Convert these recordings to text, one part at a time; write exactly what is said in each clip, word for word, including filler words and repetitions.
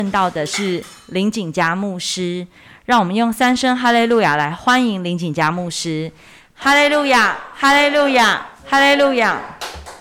到的是林景嘉牧师，让我们用三声哈利路亚来欢迎林景嘉牧师。哈利路亚，哈利路亚，哈利路亚。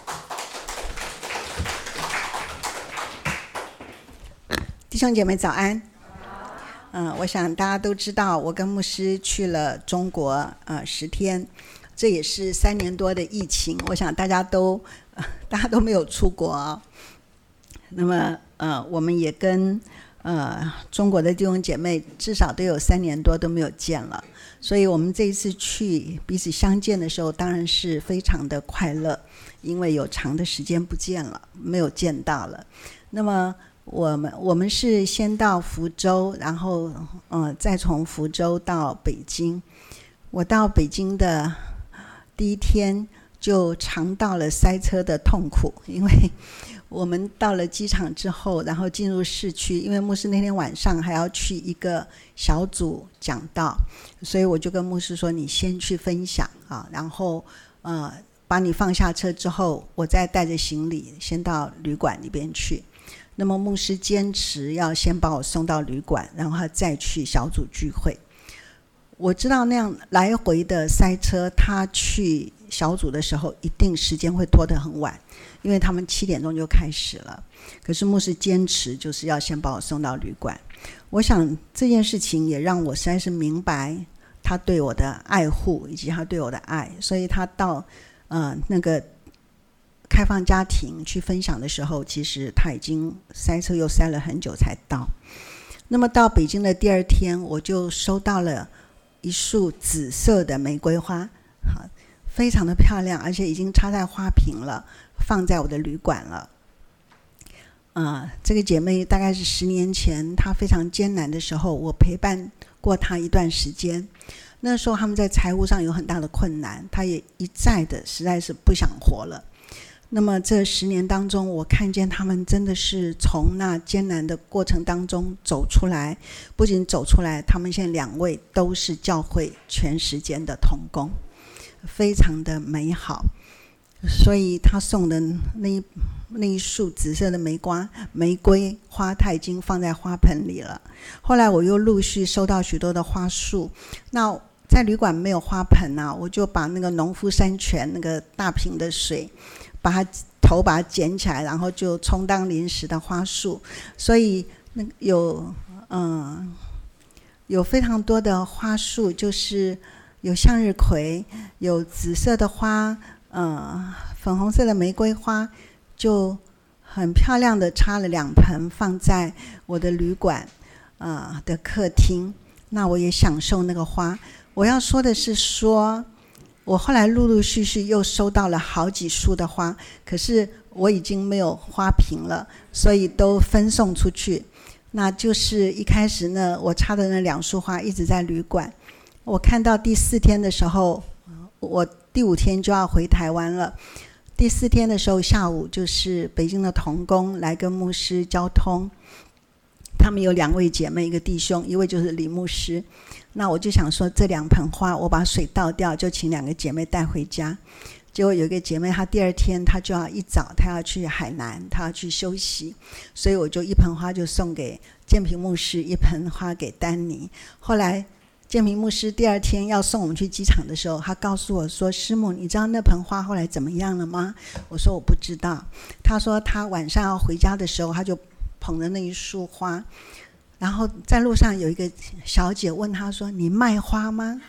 弟兄姐妹早安。嗯，我想大家都知道，我跟牧师去了中国呃十天，这也是三年多的疫情，我想大家都、呃、大家都没有出国、哦。那么呃，我们也跟呃中国的弟兄姐妹至少都有三年多都没有见了，所以我们这一次去彼此相见的时候，当然是非常的快乐，因为有长的时间不见了，没有见到了。那么我们我们是先到福州，然后呃再从福州到北京。我到北京的第一天就尝到了塞车的痛苦，因为我们到了机场之后，然后进入市区，因为牧师那天晚上还要去一个小组讲道，所以我就跟牧师说，你先去分享啊，然后呃把你放下车之后，我再带着行李先到旅馆里边去。那么牧师坚持要先把我送到旅馆，然后他再去小组聚会。我知道那样来回的塞车，他去小组的时候一定时间会拖得很晚，因为他们七点钟就开始了。可是牧师坚持就是要先把我送到旅馆。我想这件事情也让我实在是明白他对我的爱护以及他对我的爱，所以他到呃那个开放家庭去分享的时候，其实他已经塞车又塞了很久才到。那么到北京的第二天，我就收到了一束紫色的玫瑰花，非常的漂亮，而且已经插在花瓶了，放在我的旅馆了。呃、这个姐妹大概是十年前，她非常艰难的时候，我陪伴过她一段时间。那时候他们在财务上有很大的困难，她也一再的实在是不想活了。那么这十年当中，我看见他们真的是从那艰难的过程当中走出来，不仅走出来，他们现在两位都是教会全时间的同工，非常的美好。所以他送的那一那一束紫色的玫瑰玫瑰花，他已经放在花盆里了。后来我又陆续收到许多的花束，那在旅馆没有花盆啊，我就把那个农夫山泉那个大瓶的水，把它头把它捡起来，然后就充当临时的花束。所以那有嗯有非常多的花束，就是有向日葵，有紫色的花，呃粉红色的玫瑰花，就很漂亮的插了两盆放在我的旅馆呃的客厅。那我也享受那个花。我要说的是说我后来陆陆续续又收到了好几束的花，可是我已经没有花瓶了，所以都分送出去。那就是一开始呢，我插的那两束花一直在旅馆。我看到第四天的时候，我第五天就要回台湾了。第四天的时候下午，就是北京的同工来跟牧师交通，他们有两位姐妹，一个弟兄，一位就是李牧师。那我就想说，这两盆花我把水倒掉，就请两个姐妹带回家。结果有一个姐妹，她第二天她就要一早她要去海南，她要去休息，所以我就一盆花就送给建平牧师，一盆花给丹尼。后来建平牧师第二天要送我们去机场的时候，他告诉我说，师母，你知道那盆花后来怎么样了吗？我说我不知道。他说他晚上要回家的时候，他就捧着那一束花，然后在路上有一个小姐问他说，你卖花吗？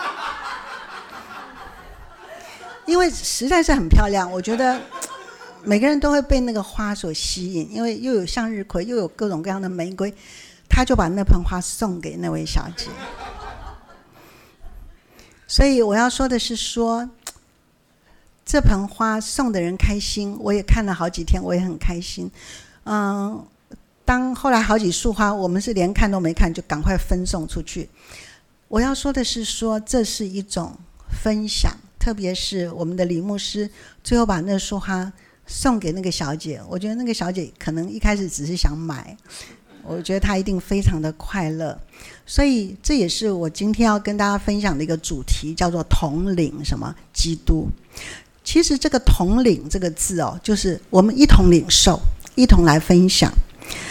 因为实在是很漂亮，我觉得每个人都会被那个花所吸引，因为又有向日葵，又有各种各样的玫瑰，他就把那盆花送给那位小姐。所以我要说的是说，这盆花送的人开心，我也看了好几天，我也很开心。嗯，当后来好几束花，我们是连看都没看就赶快分送出去。我要说的是说，这是一种分享，特别是我们的李牧师最后把那束花送给那个小姐，我觉得那个小姐可能一开始只是想买，我觉得她一定非常的快乐。所以这也是我今天要跟大家分享的一个主题，叫做统领什么基督。其实这个统领这个字哦，就是我们一同领受，一同来分享。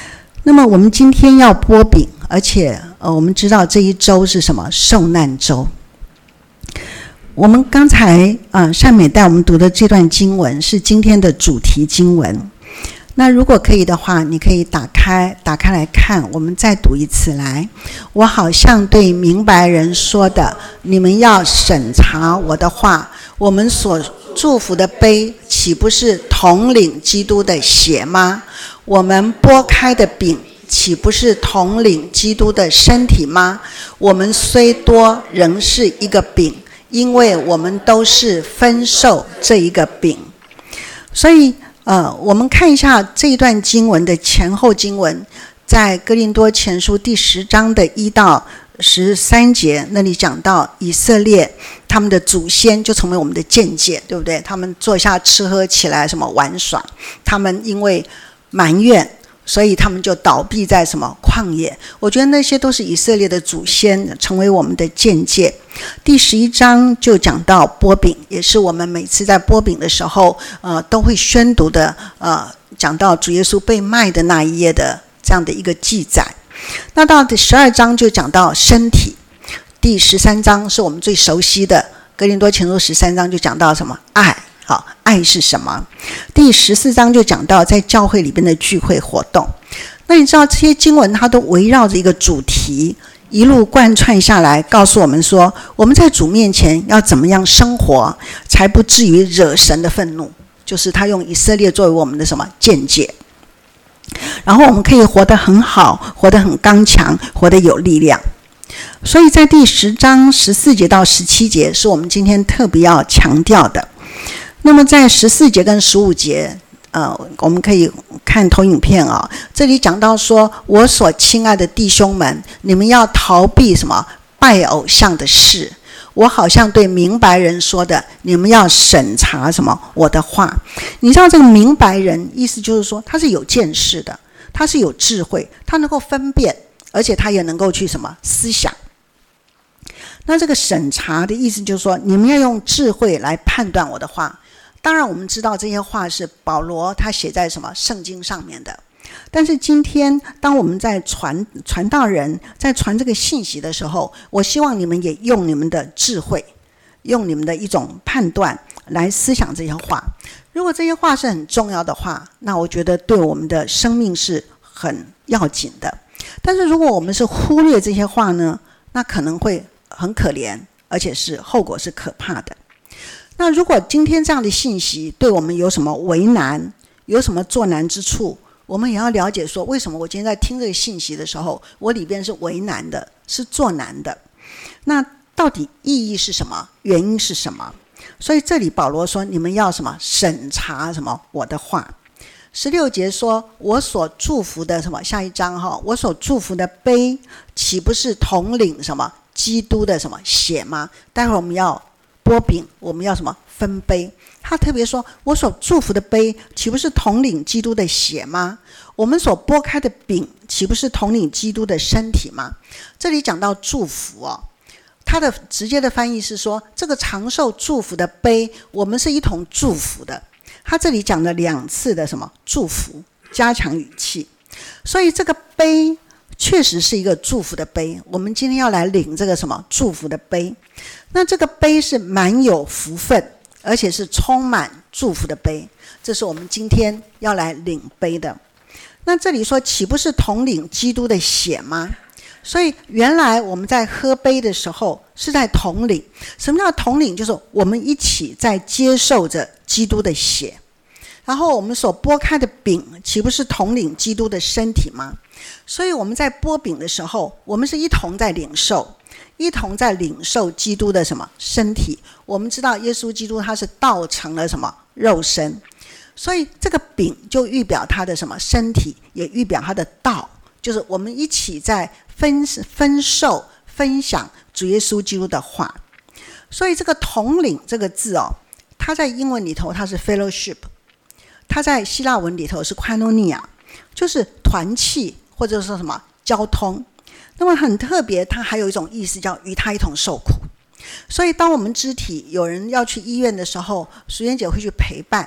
那么我们今天要擘饼，而且呃，我们知道这一周是什么？受难周。我们刚才呃善美带我们读的这段经文是今天的主题经文。那如果可以的话，你可以打开打开来看，我们再读一次来。我好像对明白人说的，你们要审查我的话，我们所祝福的杯，岂不是统领基督的血吗？我们拨开的饼，岂不是统领基督的身体吗？我们虽多，仍是一个饼，因为我们都是分受这一个饼。所以呃，我们看一下这一段经文的前后经文，在哥林多前书第十章的一到十三节，那里讲到以色列他们的祖先就成为我们的鉴戒，对不对？他们坐下吃喝起来什么玩耍，他们因为埋怨，所以他们就倒闭在什么旷野。我觉得那些都是以色列的祖先，成为我们的鉴戒。第十一章就讲到擘饼，也是我们每次在擘饼的时候呃，都会宣读的呃，讲到主耶稣被卖的那一页的这样的一个记载。那到第十二章就讲到身体，第十三章是我们最熟悉的哥林多前书十三章就讲到什么？爱。好，爱是什么？第十四章就讲到在教会里边的聚会活动。那你知道这些经文它都围绕着一个主题，一路贯穿下来，告诉我们说我们在主面前要怎么样生活，才不至于惹神的愤怒。就是他用以色列作为我们的什么鉴戒，然后我们可以活得很好，活得很刚强，活得有力量。所以在第十章十四节到十七节是我们今天特别要强调的。那么在十四节跟十五节呃，我们可以看投影片啊、哦，这里讲到说，我所亲爱的弟兄们，你们要逃避什么？拜偶像的事。我好像对明白人说的，你们要审查什么？我的话。你知道这个明白人意思就是说他是有见识的，他是有智慧，他能够分辨，而且他也能够去什么思想。那这个审查的意思就是说，你们要用智慧来判断我的话。当然我们知道这些话是保罗他写在什么圣经上面的，但是今天当我们在传传道人在传这个信息的时候，我希望你们也用你们的智慧，用你们的一种判断来思想这些话。如果这些话是很重要的话，那我觉得对我们的生命是很要紧的。但是如果我们是忽略这些话呢，那可能会很可怜，而且是后果是可怕的。那如果今天这样的信息对我们有什么为难，有什么作难之处，我们也要了解说，为什么我今天在听这个信息的时候，我里边是为难的，是作难的。那到底意义是什么？原因是什么？所以这里保罗说，你们要什么？审查什么？我的话。十六节说，我所祝福的什么？下一章哈，我所祝福的杯，岂不是统领什么？基督的什么血吗？待会儿我们要擘饼，我们要什么？分杯。他特别说，我所祝福的杯，岂不是统领基督的血吗？我们所拨开的饼，岂不是统领基督的身体吗？这里讲到祝福哦，他的直接的翻译是说，这个长寿祝福的杯，我们是一同祝福的。他这里讲了两次的什么祝福，加强语气。所以这个杯确实是一个祝福的杯，我们今天要来领这个什么祝福的杯。那这个杯是满有福分，而且是充满祝福的杯，这是我们今天要来领杯的。那这里说，岂不是统领基督的血吗？所以原来我们在喝杯的时候是在统领。什么叫统领？就是我们一起在接受着基督的血。然后我们所拨开的饼，岂不是统领基督的身体吗？所以我们在拨饼的时候，我们是一同在领受，一同在领受基督的什么身体。我们知道耶稣基督他是道成了什么肉身，所以这个饼就预表他的什么身体，也预表他的道，就是我们一起在分分受分享主耶稣基督的话。所以这个统领这个字哦，它在英文里头它是 fellowship， 它在希腊文里头是 koinonia， 就是团契或者说什么交通。那么很特别，它还有一种意思叫与他一同受苦。所以当我们肢体有人要去医院的时候，淑妍姐会去陪伴。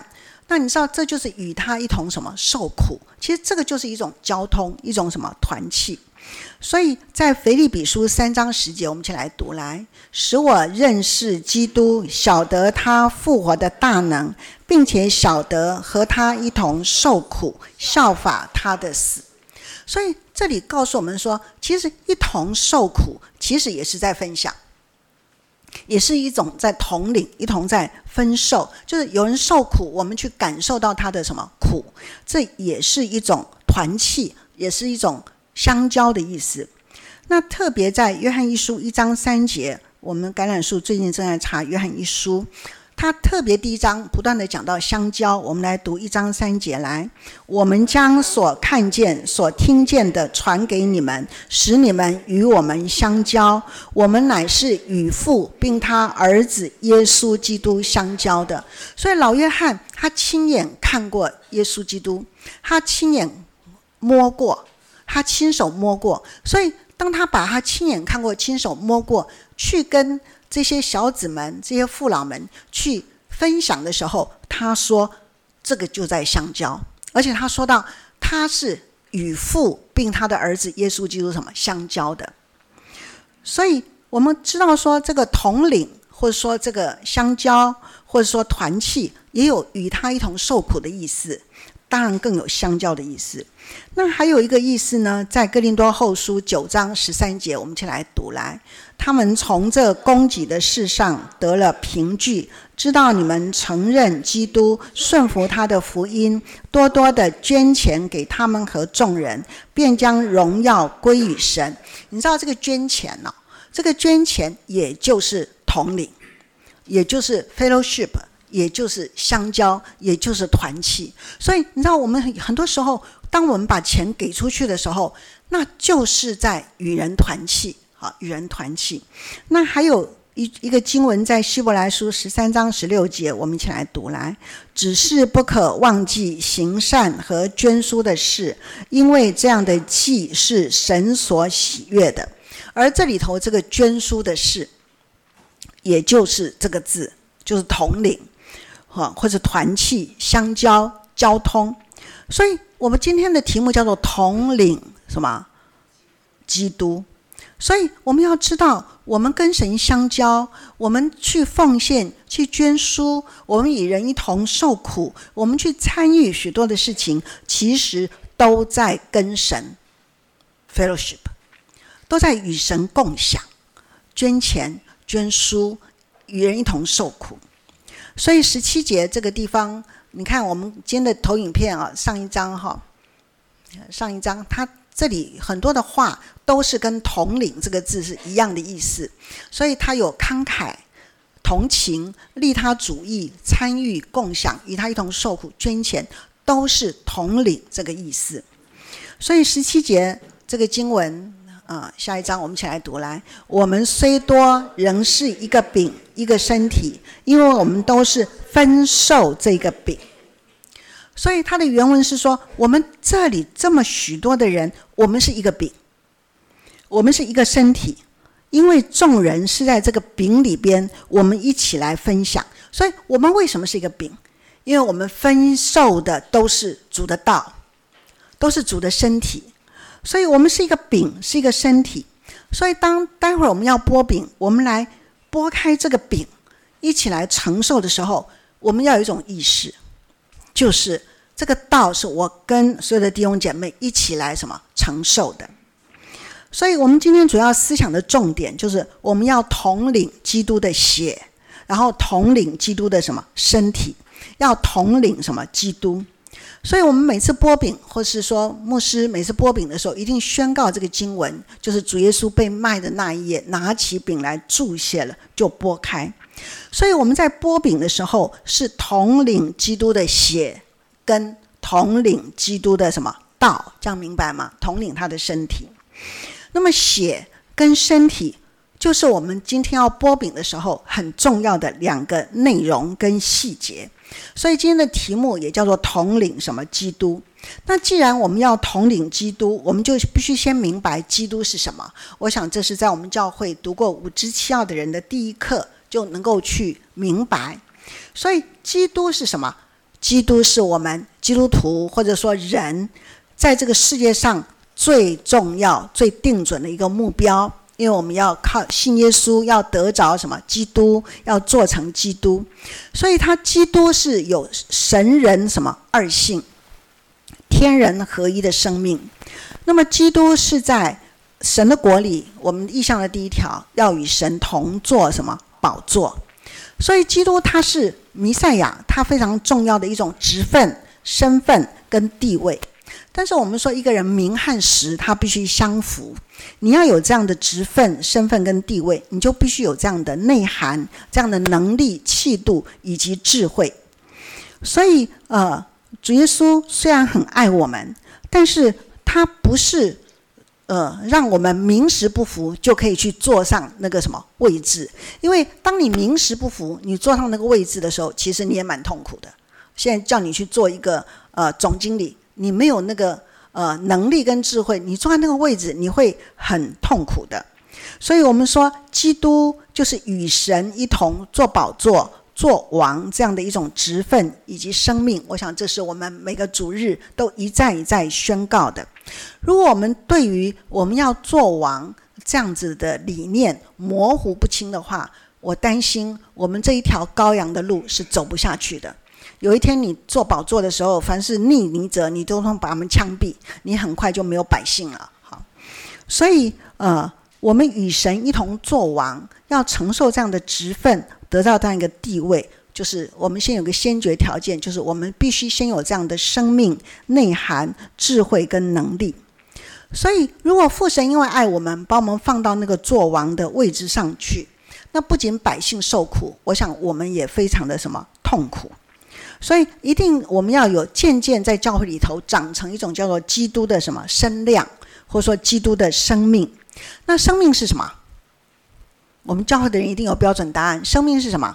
那你知道这就是与他一同什么受苦，其实这个就是一种交通，一种什么团契。所以在腓立比书三章十节，我们一起来读来，使我认识基督，晓得他复活的大能，并且晓得和他一同受苦，效法他的死。所以这里告诉我们说，其实一同受苦其实也是在分享，也是一种在同领，一同在分受，就是有人受苦，我们去感受到他的什么苦，这也是一种团契，也是一种相交的意思。那特别在约翰一书一章三节，我们橄榄树最近正在查约翰一书，他特别第一章不断的讲到相交，我们来读一章三节来，我们将所看见所听见的传给你们，使你们与我们相交，我们乃是与父并他儿子耶稣基督相交的。所以老约翰他亲眼看过耶稣基督，他亲眼摸过，他亲手摸过，所以当他把他亲眼看过亲手摸过去跟这些小子们这些父老们去分享的时候，他说这个就在相交，而且他说到他是与父并他的儿子耶稣基督什么相交的。所以我们知道说这个同领，或者说这个相交，或者说团契，也有与他一同受苦的意思，当然更有相交的意思。那还有一个意思呢，在哥林多后书九章十三节，我们一起来读来，他们从这供给的事上得了凭据，知道你们承认基督，顺服他的福音，多多的捐钱给他们和众人，便将荣耀归于神。你知道这个捐钱呢、哦？这个捐钱也就是同领，也就是 fellowship， 也就是相交，也就是团契。所以你知道我们很多时候当我们把钱给出去的时候，那就是在与人团契，好，与人团契。那还有一一个经文在希伯来书十三章十六节，我们一起来读来，只是不可忘记行善和捐书的事，因为这样的祭是神所喜悦的。而这里头这个捐书的事，也就是这个字，就是同领或者团契、相交、交通。所以我们今天的题目叫做同领什么？基督。所以我们要知道，我们跟神相交，我们去奉献，去捐书，我们与人一同受苦，我们去参与许多的事情，其实都在跟神 fellowship， 都在与神共享，捐钱、捐书，与人一同受苦。所以十七节这个地方，你看我们今天的投影片啊，上一章哈，上一章它这里很多的话都是跟同领这个字是一样的意思，所以它有慷慨、同情、利他主义、参与、共享、与他一同受苦、捐钱，都是同领这个意思。所以十七节这个经文啊，下一章我们一起来读来，我们虽多，仍是一个饼，一个身体，因为我们都是分受这个饼。所以它的原文是说，我们这里这么许多的人，我们是一个饼，我们是一个身体，因为众人是在这个饼里边，我们一起来分享。所以我们为什么是一个饼？因为我们分受的都是主的道，都是主的身体，所以我们是一个饼，是一个身体。所以当待会儿我们要剥饼，我们来剥开这个饼，一起来承受的时候，我们要有一种意识，就是这个道是我跟所有的弟兄姐妹一起来什么承受的。所以我们今天主要思想的重点就是我们要同领基督的血，然后同领基督的什么身体，要同领什么基督。所以我们每次剥饼，或是说牧师每次剥饼的时候，一定宣告这个经文，就是主耶稣被卖的那一夜，拿起饼来注谢了，就剥开。所以我们在剥饼的时候，是同领基督的血，跟同领基督的什么道，这样明白吗？同领他的身体。那么血跟身体，就是我们今天要剥饼的时候很重要的两个内容跟细节。所以今天的题目也叫做同领什么基督。那既然我们要同领基督，我们就必须先明白基督是什么。我想这是在我们教会读过五支七要的人的第一课就能够去明白。所以基督是什么？ 基督是我们基督徒或者说人在这个世界上最重要最定准的一个目标，因为我们要靠信耶稣，要得着什么？基督，要做成基督。所以他基督是有神人什么二性，天人合一的生命。那么基督是在神的国里，我们意象的第一条，要与神同坐什么宝座。所以基督他是弥赛亚，他非常重要的一种职分、身份跟地位。但是我们说一个人名和实他必须相符，你要有这样的职分、身份跟地位，你就必须有这样的内涵、这样的能力、气度以及智慧。所以呃，主耶稣虽然很爱我们，但是他不是呃，让我们名实不符就可以去坐上那个什么位置。因为当你名实不符，你坐上那个位置的时候，其实你也蛮痛苦的。现在叫你去做一个呃总经理，你没有那个呃能力跟智慧，你坐在那个位置，你会很痛苦的。所以我们说，基督就是与神一同坐宝座、做王这样的一种职分以及生命。我想这是我们每个主日都一再一再宣告的。如果我们对于我们要做王这样子的理念模糊不清的话，我担心我们这一条羔羊的路是走不下去的。有一天你做宝座的时候，凡是逆你者，你都能把他们枪毙，你很快就没有百姓了。好，所以呃，我们与神一同做王，要承受这样的职分，得到这样一个地位，就是我们先有个先决条件，就是我们必须先有这样的生命、内涵、智慧跟能力。所以如果父神因为爱我们，把我们放到那个做王的位置上去，那不仅百姓受苦，我想我们也非常的什么痛苦。所以一定我们要有渐渐在教会里头长成一种叫做基督的什么身量，或者说基督的生命。那生命是什么？我们教会的人一定有标准答案。生命是什么？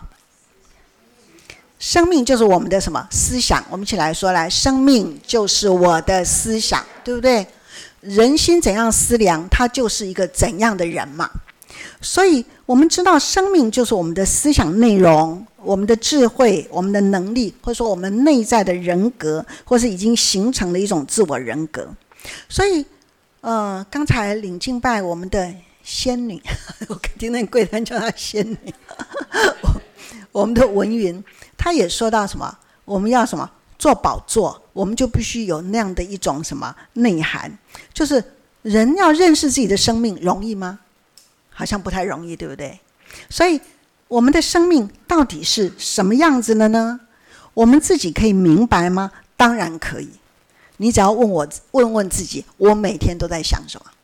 生命就是我们的什么思想。我们一起来说，来，生命就是我的思想，对不对？人心怎样思量，他就是一个怎样的人嘛。所以我们知道生命就是我们的思想内容，我们的智慧，我们的能力，或者说我们内在的人格，或是已经形成的一种自我人格。所以呃，刚才领敬拜我们的仙女，我听那贵人叫她仙女我们的文云，她也说到什么，我们要什么做宝座，我们就必须有那样的一种什么内涵。就是人要认识自己的生命容易吗？好像不太容易，对不对？所以我们的生命到底是什么样子的呢？我们自己可以明白吗？当然可以。你只要问我，问问自己，我每天都在想什么，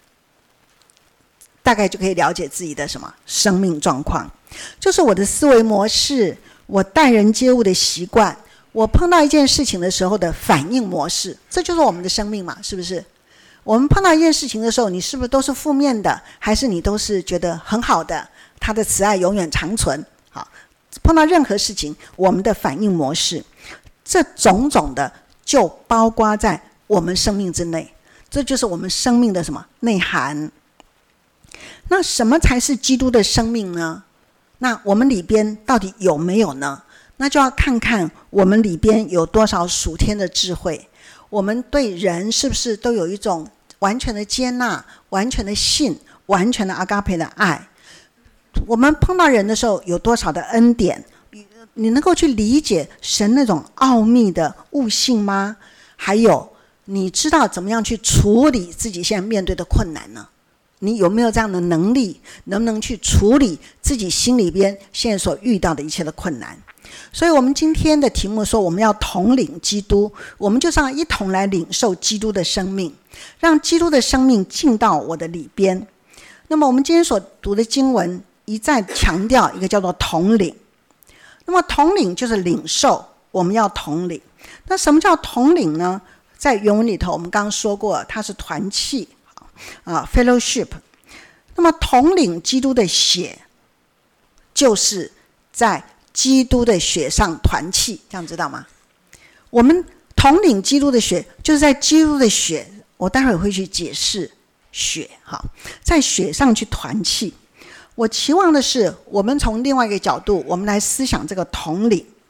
大概就可以了解自己的什么生命状况。就是我的思维模式，我待人接物的习惯，我碰到一件事情的时候的反应模式，这就是我们的生命嘛，是不是？我们碰到一件事情的时候，你是不是都是负面的，还是你都是觉得很好的？他的慈爱永远长存。好，碰到任何事情，我们的反应模式，这种种的就包括在我们生命之内，这就是我们生命的什么内涵。那什么才是基督的生命呢？那我们里边到底有没有呢？那就要看看我们里边有多少属天的智慧，我们对人是不是都有一种完全的接纳、完全的信、完全的阿嘎培的爱。我们碰到人的时候有多少的恩典，你能够去理解神那种奥秘的悟性吗？还有你知道怎么样去处理自己现在面对的困难呢？你有没有这样的能力，能不能去处理自己心里边现在所遇到的一切的困难？所以我们今天的题目说，我们要统领基督，我们就是要一同来领受基督的生命，让基督的生命进到我的里边。那么我们今天所读的经文一再强调一个叫做统领。那么统领就是领受，我们要统领。那什么叫统领呢？在原文里头我们刚刚说过，它是团契啊 fellowship。 那么统领基督的血，就是在基督的血上团契，这样知道吗？我们统领基督的血，就是在基督的血，我待会会去解释血，好，在血上去团契。我期望的是，我们从另外一个角度，我们来思想这个统领。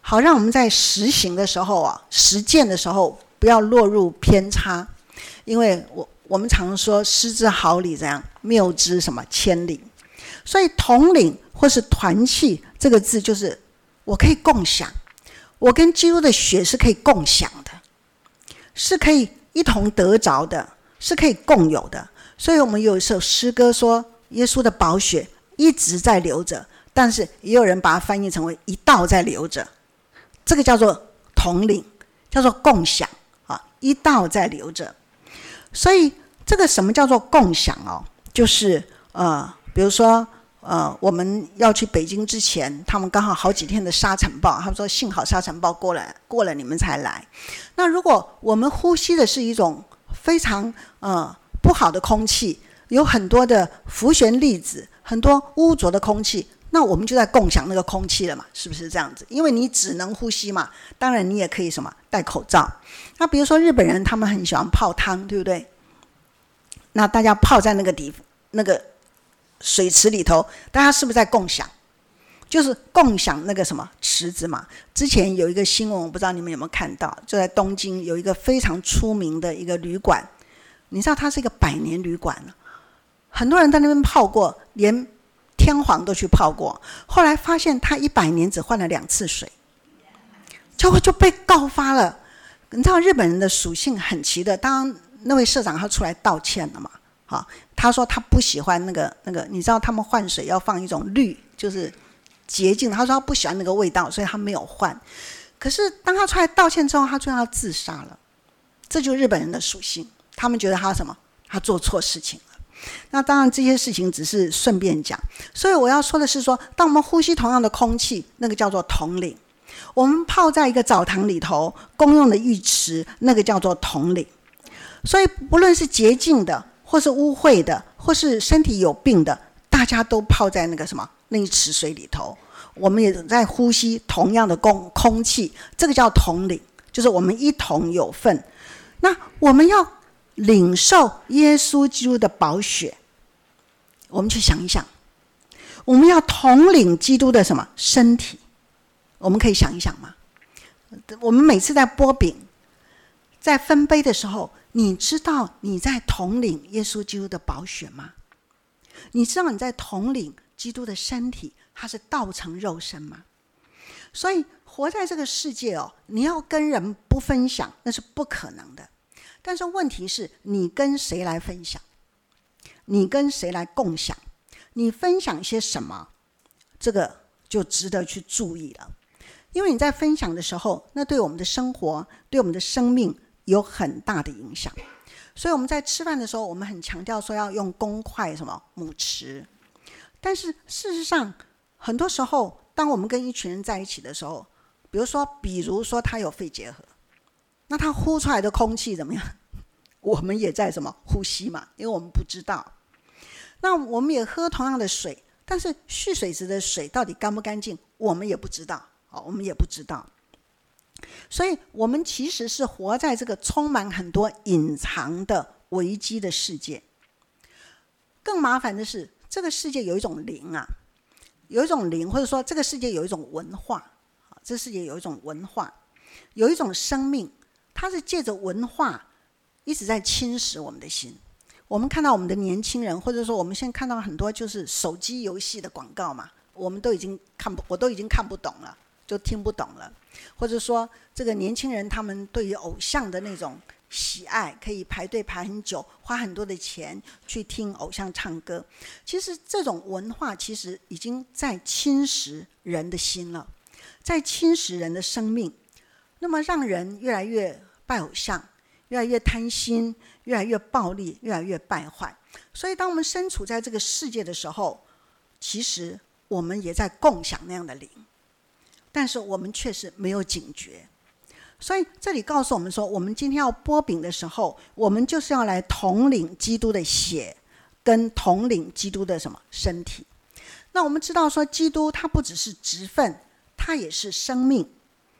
好让我们在实行的时候啊，实践的时候不要落入偏差。因为我我们常说失之毫厘，怎样谬之什么千里。所以统领或是团契这个字，就是我可以共享，我跟基督的血是可以共享的，是可以一同得着的，是可以共有的。所以我们有一首诗歌说，耶稣的宝血一直在流着，但是也有人把它翻译成为一道在流着，这个叫做统领，叫做共享啊，一道在流着。所以这个什么叫做共享哦？就是呃，比如说呃，我们要去北京之前，他们刚好好几天的沙尘暴，他们说幸好沙尘暴过了，过了你们才来。那如果我们呼吸的是一种非常呃不好的空气，有很多的浮旋粒子，很多污浊的空气，那我们就在共享那个空气了嘛，是不是这样子？因为你只能呼吸嘛，当然你也可以什么戴口罩。那比如说日本人他们很喜欢泡汤，对不对？那大家泡在那个地那个水池里头，大家是不是在共享？就是共享那个什么池子嘛。之前有一个新闻，我不知道你们有没有看到，就在东京有一个非常出名的一个旅馆，你知道它是一个百年旅馆，很多人在那边泡过，连天皇都去泡过。后来发现他一百年只换了两次水，结果就被告发了。你知道日本人的属性很奇的，当那位社长他出来道歉了嘛？好，他说他不喜欢那个那个，你知道他们换水要放一种氯，就是洁净。他说他不喜欢那个味道，所以他没有换。可是当他出来道歉之后，他最后要自杀了。这就是日本人的属性，他们觉得他什么？他做错事情了。那当然这些事情只是顺便讲，所以我要说的是说，当我们呼吸同样的空气，那个叫做统领；我们泡在一个澡堂里头公用的浴池，那个叫做统领。所以不论是洁净的，或是污秽的，或是身体有病的，大家都泡在那个什么那一池水里头，我们也在呼吸同样的空空气，这个叫统领，就是我们一同有份。那我们要领受耶稣基督的宝血，我们去想一想，我们要统领基督的什么身体，我们可以想一想吗？我们每次在擘饼在分杯的时候，你知道你在统领耶稣基督的宝血吗？你知道你在统领基督的身体，它是道成肉身吗？所以活在这个世界哦，你要跟人不分享，那是不可能的。但是问题是，你跟谁来分享？你跟谁来共享？你分享些什么？这个就值得去注意了。因为你在分享的时候，那对我们的生活，对我们的生命有很大的影响。所以我们在吃饭的时候，我们很强调说要用公筷什么母匙。但是事实上，很多时候，当我们跟一群人在一起的时候，比如说，比如说他有肺结核，那他呼出来的空气怎么样？我们也在什么呼吸嘛？因为我们不知道。那我们也喝同样的水，但是蓄水池的水到底干不干净，我们也不知道。哦，我们也不知道。所以我们其实是活在这个充满很多隐藏的危机的世界。更麻烦的是，这个世界有一种灵啊，有一种灵，或者说这个世界有一种文化，这个世界有一种文化，有一种生命，它是借着文化一直在侵蚀我们的心。我们看到我们的年轻人，或者说我们现在看到很多就是手机游戏的广告嘛，我们都已经看不，我都已经看不懂了，就听不懂了。或者说这个年轻人他们对于偶像的那种喜爱，可以排队排很久，花很多的钱去听偶像唱歌。其实这种文化其实已经在侵蚀人的心了，在侵蚀人的生命，那么让人越来越拜偶像，越来越贪心，越来越暴力，越来越败坏。所以当我们身处在这个世界的时候，其实我们也在共享那样的灵，但是我们却是没有警觉。所以这里告诉我们说，我们今天要擘饼的时候，我们就是要来统领基督的血，跟统领基督的什么身体。那我们知道说，基督他不只是职分，他也是生命。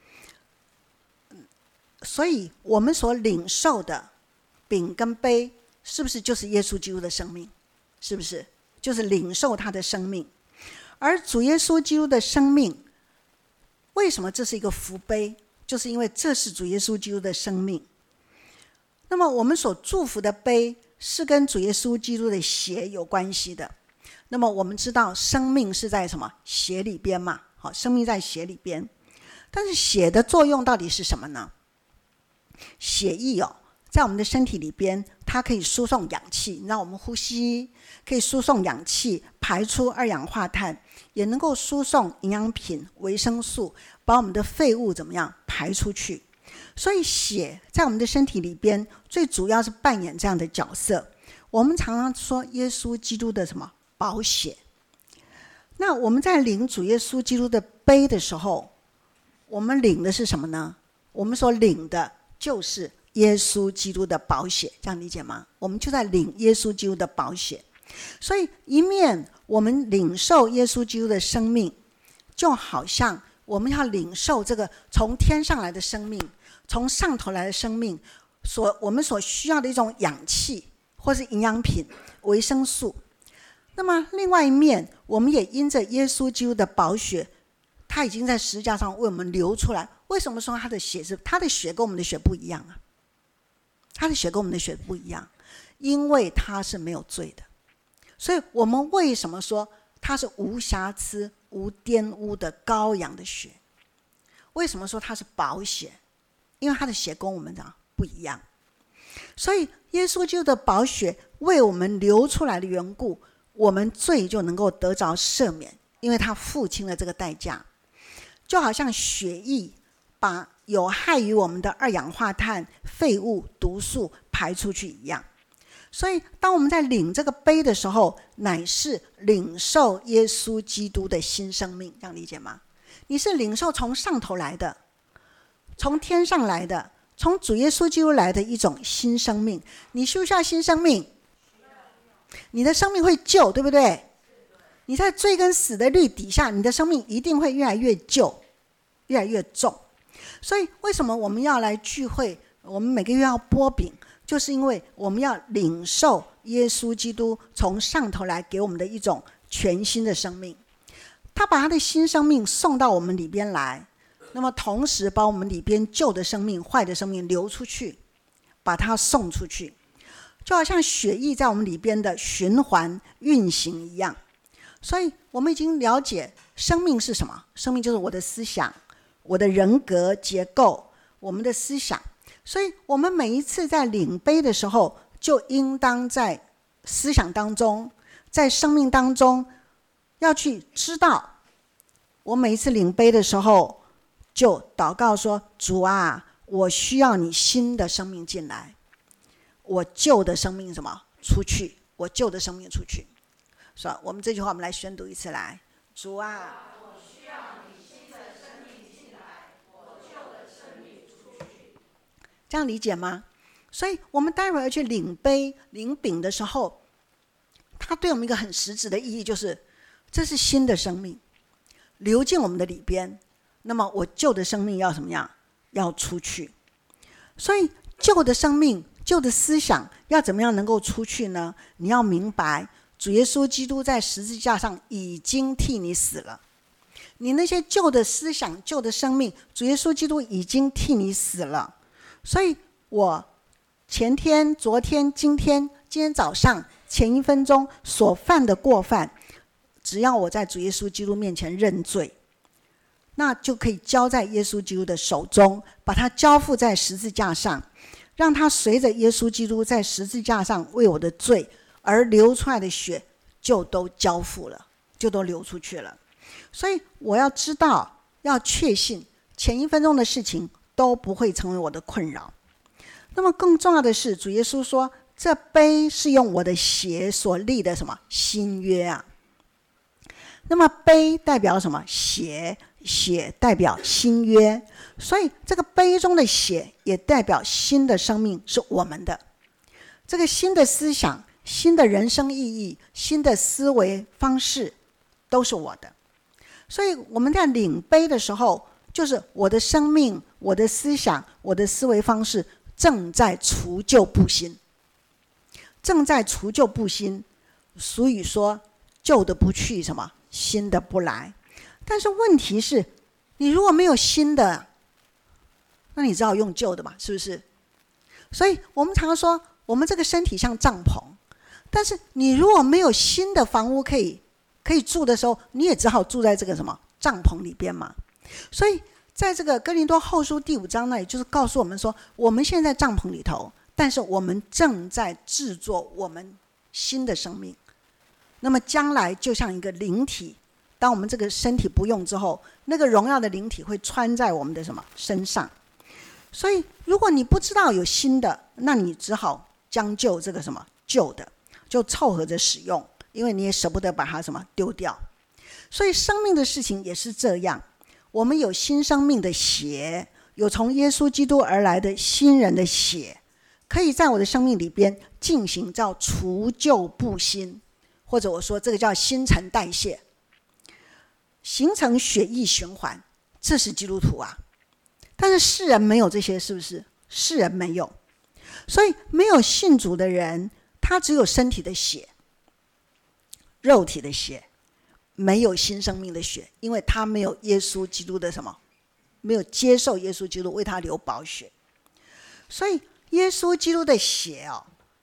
所以我们所领受的饼跟杯，是不是就是耶稣基督的生命？是不是就是领受他的生命？而主耶稣基督的生命， 为什么这是一个福杯？就是因为这是主耶稣基督的生命。那么我们所祝福的杯是跟主耶稣基督的血有关系的。那么我们知道生命是在什么？血里边嘛。好，生命在血里边。但是血的作用到底是什么呢？血液哦，在我们的身体里边，它可以输送氧气，你让我们呼吸，可以输送氧气，排出二氧化碳，也能够输送营养品、维生素，把我们的废物怎么样排出去。所以血在我们的身体里边，最主要是扮演这样的角色。我们常常说耶稣基督的什么宝血。那我们在领主耶稣基督的杯的时候，我们领的是什么呢？我们所领的就是耶稣基督的宝血，这样理解吗？我们就在领耶稣基督的宝血。所以一面我们领受耶稣基督的生命，就好像我们要领受这个从天上来的生命，从上头来的生命，所我们所需要的一种氧气或是营养品、维生素。那么另外一面，我们也因着耶稣基督的宝血，他已经在十字架上为我们流出来。为什么说他的血是他的血跟我们的血不一样啊？他的血跟我们的血不一样，因为他是没有罪的。所以我们为什么说他是无瑕疵、无玷污的羔羊的血？为什么说他是宝血？因为他的血跟我们的不一样。所以耶稣基督的宝血为我们流出来的缘故，我们罪就能够得着赦免，因为他付清了这个代价。就好像血液把有害于我们的二氧化碳、废物、毒素排出去一样。所以当我们在领这个杯的时候，乃是领受耶稣基督的新生命，这样理解吗？你是领受从上头来的，从天上来的，从主耶稣基督来的一种新生命。你需不需要新生命？你的生命会旧，对不对？你在罪跟死的律底下，你的生命一定会越来越旧，越来越重。所以为什么我们要来聚会，我们每个月要擘饼，就是因为我们要领受耶稣基督从上头来给我们的一种全新的生命。他把他的新生命送到我们里边来，那么同时把我们里边旧的生命、坏的生命流出去，把它送出去，就好像血液在我们里边的循环运行一样。所以我们已经了解生命是什么，生命就是我的思想，我的人格结构，我们的思想。所以我们每一次在领杯的时候，就应当在思想当中，在生命当中要去知道，我每一次领杯的时候就祷告说，主啊，我需要你新的生命进来，我旧的生命什么出去，我旧的生命出去。所以我们这句话我们来宣读一次来，主啊，我需要你新的生命进来，我旧的生命出去。这样理解吗？所以我们待会儿要去领杯领饼的时候，它对我们一个很实质的意义，就是这是新的生命流进我们的里边，那么我旧的生命要什么样？要出去。所以旧的生命、旧的思想要怎么样能够出去呢？你要明白主耶稣基督在十字架上已经替你死了，你那些旧的思想、旧的生命，主耶稣基督已经替你死了。所以我前天、昨天、今天、今天早上前一分钟所犯的过犯，只要我在主耶稣基督面前认罪，那就可以交在耶稣基督的手中，把它交付在十字架上，让他随着耶稣基督在十字架上为我的罪而流出来的血就都交付了，就都流出去了。所以我要知道，要确信前一分钟的事情都不会成为我的困扰。那么更重要的是，主耶稣说，这杯是用我的血所立的什么新约啊？那么杯代表什么？血，血代表新约，所以这个杯中的血也代表新的生命是我们的。这个新的思想、新的人生意义、新的思维方式都是我的。所以我们在领杯的时候，就是我的生命、我的思想、我的思维方式正在除旧布新，正在除旧布新。俗语说，旧的不去，什么新的不来。但是问题是， 你如果没有新的，那你只好用旧的嘛，是不是？所以我们常常说，我们这个身体像帐篷，但是你如果没有新的房屋可以可以住的时候，你也只好住在这个什么帐篷里边嘛。所以在这个哥林多后书第五章那里，就是告诉我们说，我们现在帐篷里头，但是我们正在制作我们新的生命。那么将来就像一个灵体，当我们这个身体不用之后，那个荣耀的灵体会穿在我们的什么身上。所以如果你不知道有新的，那你只好将就这个什么旧的，就凑合着使用，因为你也舍不得把它什么丢掉。所以生命的事情也是这样，我们有新生命的血，有从耶稣基督而来的新人的血，可以在我的生命里边进行叫除旧布新，或者我说这个叫新陈代谢，形成血液循环，这是基督徒啊。但是世人没有这些，是不是？世人没有，所以没有信主的人，他只有身体的血，肉体的血，没有新生命的血，因为他没有耶稣基督的什么，没有接受耶稣基督为他流宝血。所以耶稣基督的血哦，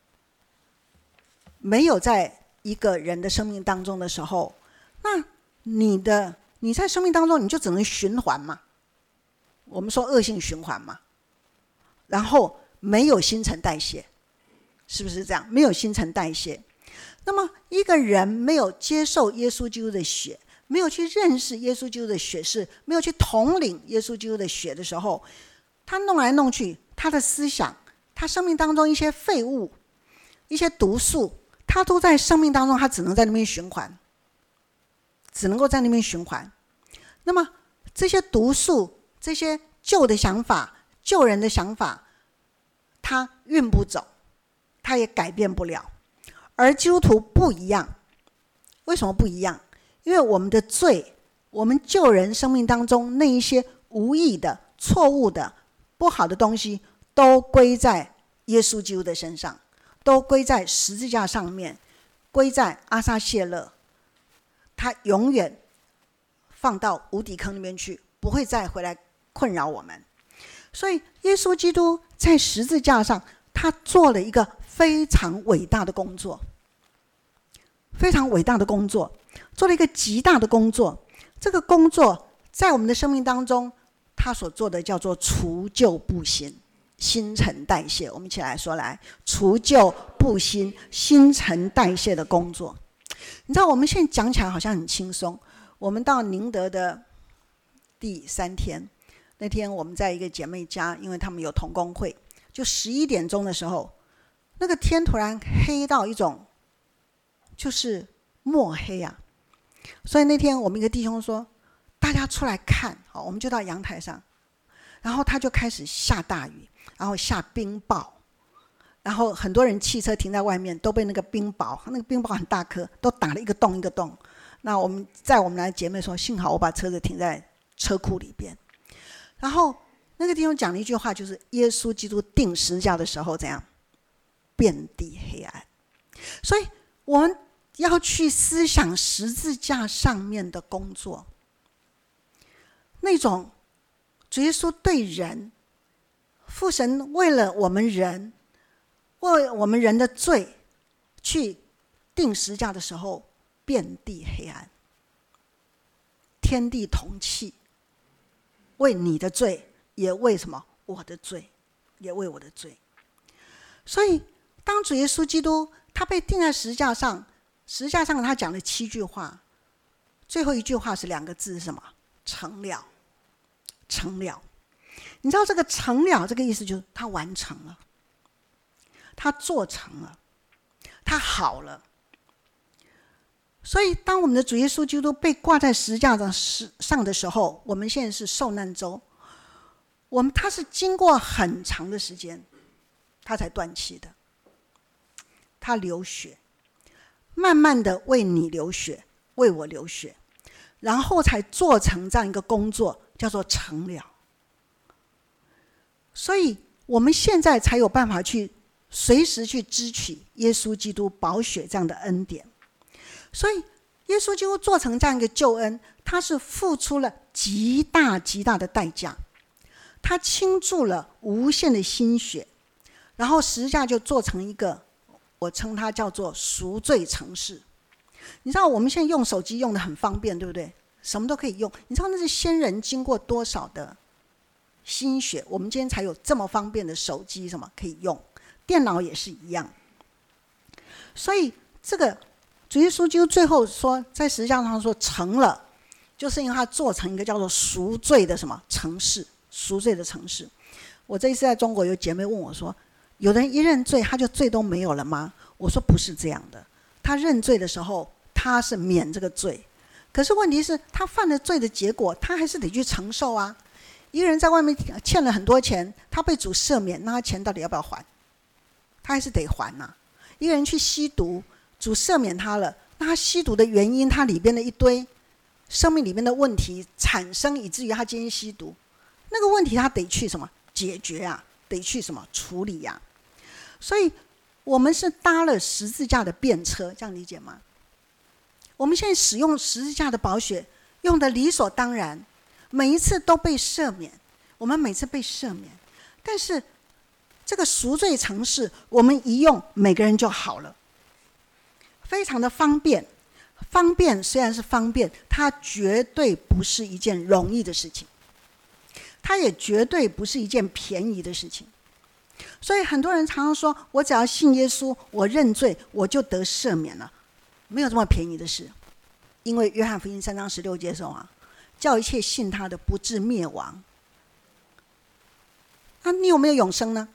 没有在一个人的生命当中的时候，那你的你在生命当中你就只能循环嘛，我们说恶性循环嘛，然后没有新陈代谢，是不是这样？没有新陈代谢，那么一个人没有接受耶稣基督的血，没有去认识耶稣基督的血是，没有去统领耶稣基督的血的时候，他弄来弄去，他的思想，他生命当中一些废物，一些毒素，他都在生命当中，他只能在那边循环，只能够在那边循环。那么这些毒素，这些旧的想法，旧人的想法，他运不走，他也改变不了。而基督徒不一样，为什么不一样？因为我们的罪，我们旧人生命当中那一些无意的、错误的、不好的东西，都归在耶稣基督的身上，都归在十字架上面，归在阿撒谢勒，他永远放到无底坑那边去，不会再回来困扰我们。所以耶稣基督在十字架上，他做了一个非常伟大的工作，非常伟大的工作，做了一个极大的工作。这个工作在我们的生命当中，他所做的叫做除旧布新，新陈代谢。我们一起来说，来，除旧布新，新陈代谢的工作。你知道我们现在讲起来好像很轻松，我们到宁德的第三天，那天我们在一个姐妹家，因为他们有同工会，就十一点钟的时候，那个天突然黑到一种就是墨黑啊。所以那天我们一个弟兄说，大家出来看，好，我们就到阳台上，然后他就开始下大雨，然后下冰雹，然后很多人汽车停在外面都被那个冰雹，那个冰雹很大颗，都打了一个洞一个洞。那我们在我们来姐妹说，幸好我把车子停在车库里边。然后那个弟兄讲了一句话，就是耶稣基督钉十字架的时候怎样？遍地黑暗。所以我们要去思想十字架上面的工作，那种主耶稣对人，父神为了我们人，为我们人的罪去钉十字架的时候，遍地黑暗，天地同气，为你的罪，也为什么？我的罪，也为我的罪。所以当主耶稣基督他被钉在十字架上，十字架上他讲了七句话，最后一句话是两个字，是什么？成了，成了。你知道这个成了这个意思，就是他完成了，他做成了，他好了。所以当我们的主耶稣基督被挂在十字架上的时候，我们现在是受难周，我们他是经过很长的时间他才断气的，他流血，慢慢的为你流血，为我流血，然后才做成这样一个工作，叫做成了。所以我们现在才有办法去随时去支取耶稣基督宝血这样的恩典。所以耶稣基督做成这样一个救恩，他是付出了极大极大的代价，他倾注了无限的心血，然后十字架就做成一个，我称它叫做赎罪程式。你知道我们现在用手机用的很方便，对不对？什么都可以用。你知道那是先人经过多少的心血，我们今天才有这么方便的手机什么可以用，电脑也是一样。所以这个主耶稣基督最后说，在十字架上说成了，就是因为他做成一个叫做赎罪的什么程式，赎罪的程式。我这一次在中国有姐妹问我说，有人一认罪他就罪都没有了吗？我说不是这样的，他认罪的时候他是免这个罪，可是问题是他犯了罪的结果他还是得去承受啊。一个人在外面欠了很多钱，他被主赦免，那他钱到底要不要还？他还是得还啊。一个人去吸毒，主赦免他了，那他吸毒的原因，他里边的一堆生命里面的问题产生，以至于他今天吸毒，那个问题他得去什么解决啊，得去什么处理啊。所以我们是搭了十字架的便车，这样理解吗？我们现在使用十字架的宝血用的理所当然，每一次都被赦免，我们每次被赦免，但是这个赎罪程式我们一用每个人就好了，非常的方便。方便虽然是方便，它绝对不是一件容易的事情，它也绝对不是一件便宜的事情。所以很多人常常说，我只要信耶稣，我认罪，我就得赦免了。没有这么便宜的事，因为约翰福音三章十六节说啊，叫一切信他的不至灭亡。那、啊、你有没有永生呢？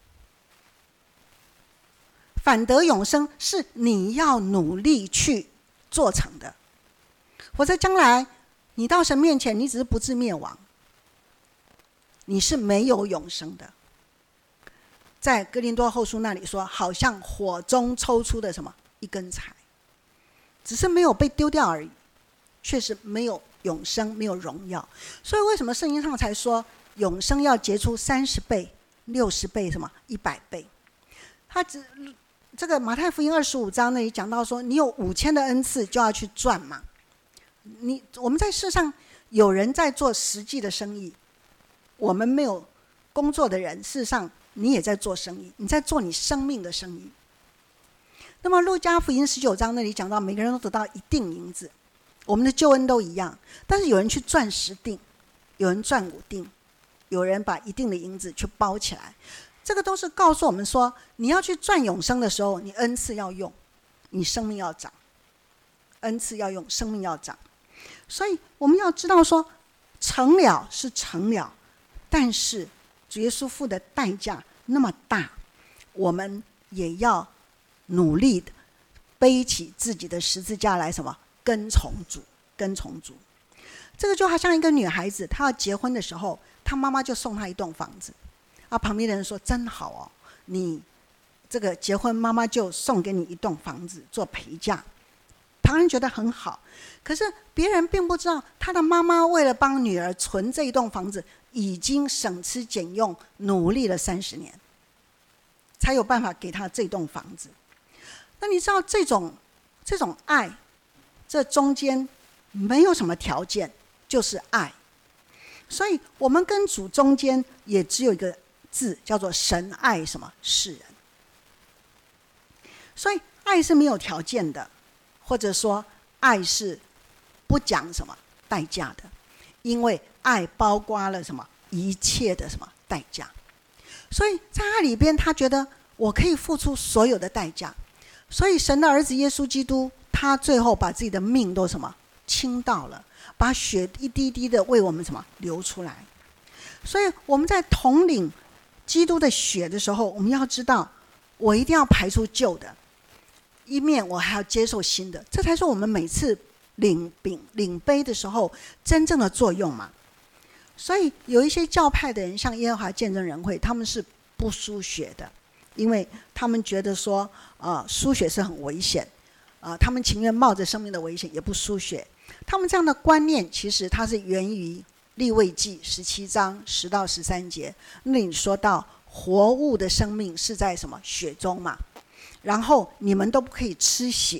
反得永生是你要努力去做成的，否则将来你到神面前，你只是不至灭亡，你是没有永生的。在哥林多后书那里说，好像火中抽出的什么一根柴，只是没有被丢掉而已，确实没有永生，没有荣耀。所以为什么圣经上才说永生要结出三十倍、六十倍、什么一百倍？他只这个马太福音二十五章那里讲到说，你有五千的恩赐就要去赚嘛。你我们在世上有人在做实际的生意，我们没有工作的人，事实上你也在做生意，你在做你生命的生意。那么路加福音十九章那里讲到，每个人都得到一锭银子，我们的救恩都一样，但是有人去赚十锭，有人赚五锭，有人把一锭的银子去包起来。这个都是告诉我们说，你要去赚永生的时候，你恩赐要用，你生命要长，恩赐要用，生命要长。所以我们要知道说，成了是成了，但是主耶稣付的代价那么大，我们也要努力的背起自己的十字架来什么跟从主，跟从主。这个就好像一个女孩子，她要结婚的时候，她妈妈就送她一栋房子。啊，旁边的人说真好哦，你这个结婚妈妈就送给你一栋房子做陪嫁，旁人觉得很好。可是别人并不知道，他的妈妈为了帮女儿存这一栋房子，已经省吃俭用努力了三十年，才有办法给他这栋房子。那你知道这种这种爱，这中间没有什么条件，就是爱。所以我们跟主中间也只有一个字，叫做神爱什么世人。所以爱是没有条件的，或者说爱是不讲什么代价的，因为爱包括了什么一切的什么代价。所以在爱里边，他觉得我可以付出所有的代价。所以神的儿子耶稣基督，他最后把自己的命都什么倾倒了，把血一滴滴的为我们什么流出来。所以我们在统领基督的血的时候，我们要知道，我一定要排除旧的，一面我还要接受新的，这才是我们每次领饼领杯的时候真正的作用嘛。所以有一些教派的人，像耶和华见证人会，他们是不输血的，因为他们觉得说，呃，输血是很危险，呃，他们情愿冒着生命的危险也不输血。他们这样的观念，其实它是源于利未记十七章十到十三节，那里说到活物的生命是在什么血中嘛，然后你们都不可以吃血，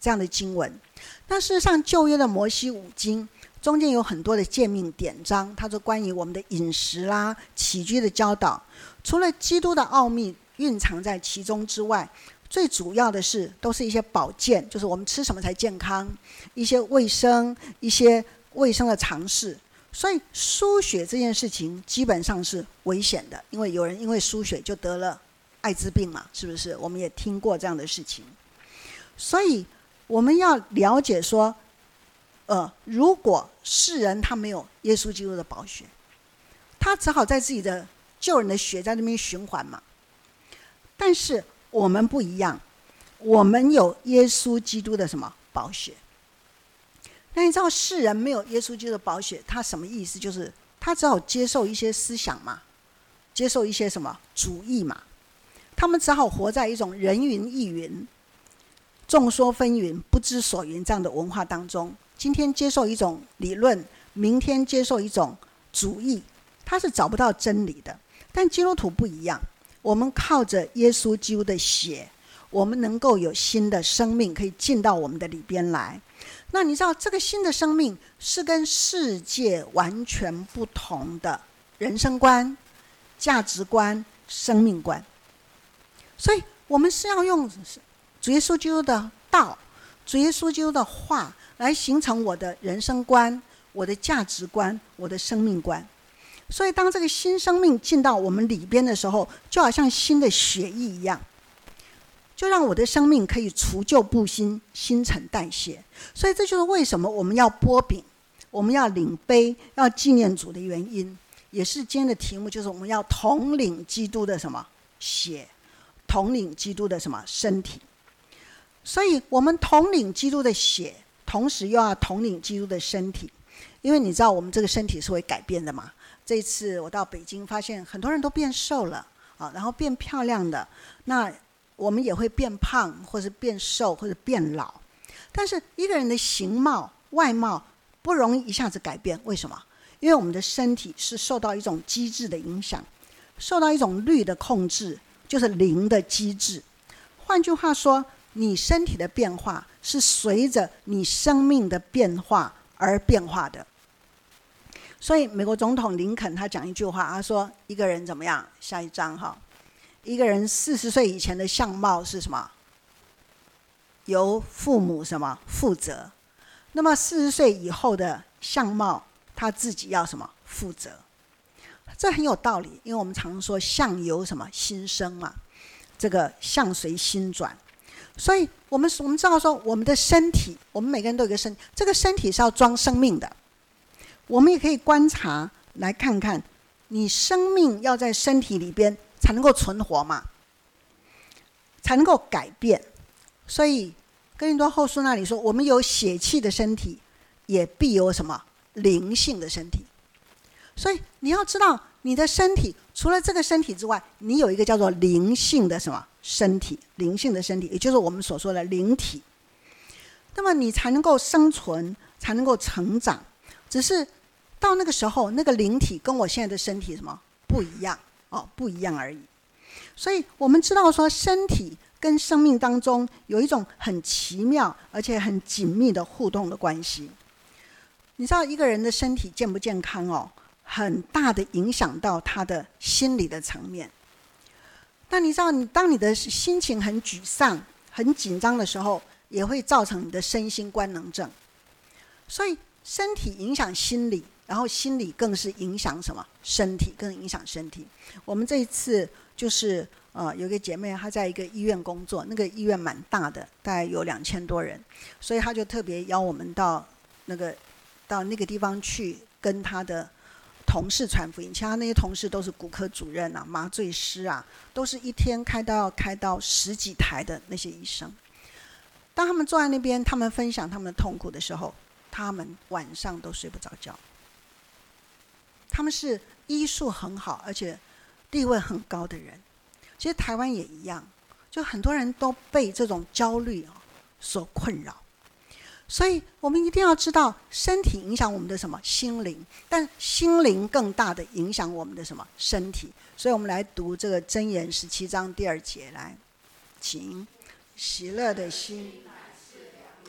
这样的经文。那事实上旧约的摩西五经中间有很多的诫命典章，它说关于我们的饮食啦、起居的教导，除了基督的奥秘蕴藏在其中之外，最主要的是都是一些保健，就是我们吃什么才健康，一些卫生一些卫生的常识。所以输血这件事情基本上是危险的，因为有人因为输血就得了艾滋病嘛，是不是？我们也听过这样的事情。所以我们要了解说呃，如果世人他没有耶稣基督的宝血，他只好在自己的救人的血在那边循环嘛。但是我们不一样，我们有耶稣基督的什么宝血。那你知道世人没有耶稣基督的宝血，他什么意思？就是他只好接受一些思想嘛，接受一些什么主义嘛，他们只好活在一种人云亦云、众说纷纭、不知所云这样的文化当中。今天接受一种理论，明天接受一种主义，他是找不到真理的。但基督徒不一样，我们靠着耶稣基督的血，我们能够有新的生命可以进到我们的里边来。那你知道这个新的生命是跟世界完全不同的人生观、价值观、生命观。所以我们是要用主耶稣基督的道、主耶稣基督的话来形成我的人生观、我的价值观、我的生命观。所以当这个新生命进到我们里边的时候，就好像新的血液一样，就让我的生命可以除旧布新、新陈代谢。所以这就是为什么我们要擘饼，我们要领杯，要纪念主的原因。也是今天的题目，就是我们要统领基督的什么血，统领基督的什么身体。所以我们统领基督的血，同时又要统领基督的身体。因为你知道我们这个身体是会改变的嘛。这一次我到北京发现很多人都变瘦了啊，然后变漂亮的，那我们也会变胖或者变瘦或者变老。但是一个人的形貌外貌不容易一下子改变，为什么？因为我们的身体是受到一种机制的影响，受到一种律的控制，就是灵的机制。换句话说，你身体的变化是随着你生命的变化而变化的。所以美国总统林肯他讲一句话，他说一个人怎么样，下一章哈，一个人四十岁以前的相貌是什么？由父母什么负责。那么四十岁以后的相貌，他自己要什么负责。这很有道理，因为我们常说相由什么心生嘛，这个相随心转。所以我们我们知道说，我们的身体，我们每个人都有一个身体，这个身体是要装生命的。我们也可以观察来看看，你生命要在身体里边才能够存活嘛，才能够改变。所以哥林多后书那里说，我们有血气的身体，也必有什么灵性的身体。所以你要知道，你的身体除了这个身体之外，你有一个叫做灵性的什么身体，灵性的身体，也就是我们所说的灵体。那么你才能够生存，才能够成长。只是到那个时候，那个灵体跟我现在的身体什么不一样哦，不一样而已。所以我们知道说，身体跟生命当中有一种很奇妙而且很紧密的互动的关系。你知道一个人的身体健不健康哦，很大的影响到他的心理的层面。那你知道，你当你的心情很沮丧、很紧张的时候，也会造成你的身心官能症。所以身体影响心理，然后心理更是影响什么？身体更影响身体。我们这一次就是呃，有个姐妹她在一个医院工作，那个医院蛮大的，大概有两千多人，所以她就特别邀我们到那个到那个地方去跟她的同事传福音。其他那些同事都是骨科主任啊、麻醉师啊，都是一天开刀要开刀十几台的那些医生。当他们坐在那边，他们分享他们的痛苦的时候，他们晚上都睡不着觉。他们是医术很好而且地位很高的人。其实台湾也一样，就很多人都被这种焦虑所困扰。所以我们一定要知道，身体影响我们的什么心灵，但心灵更大的影响我们的什么身体。所以我们来读这个箴言十七章第二节，来，请。喜乐的心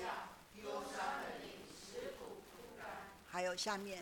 还有下面。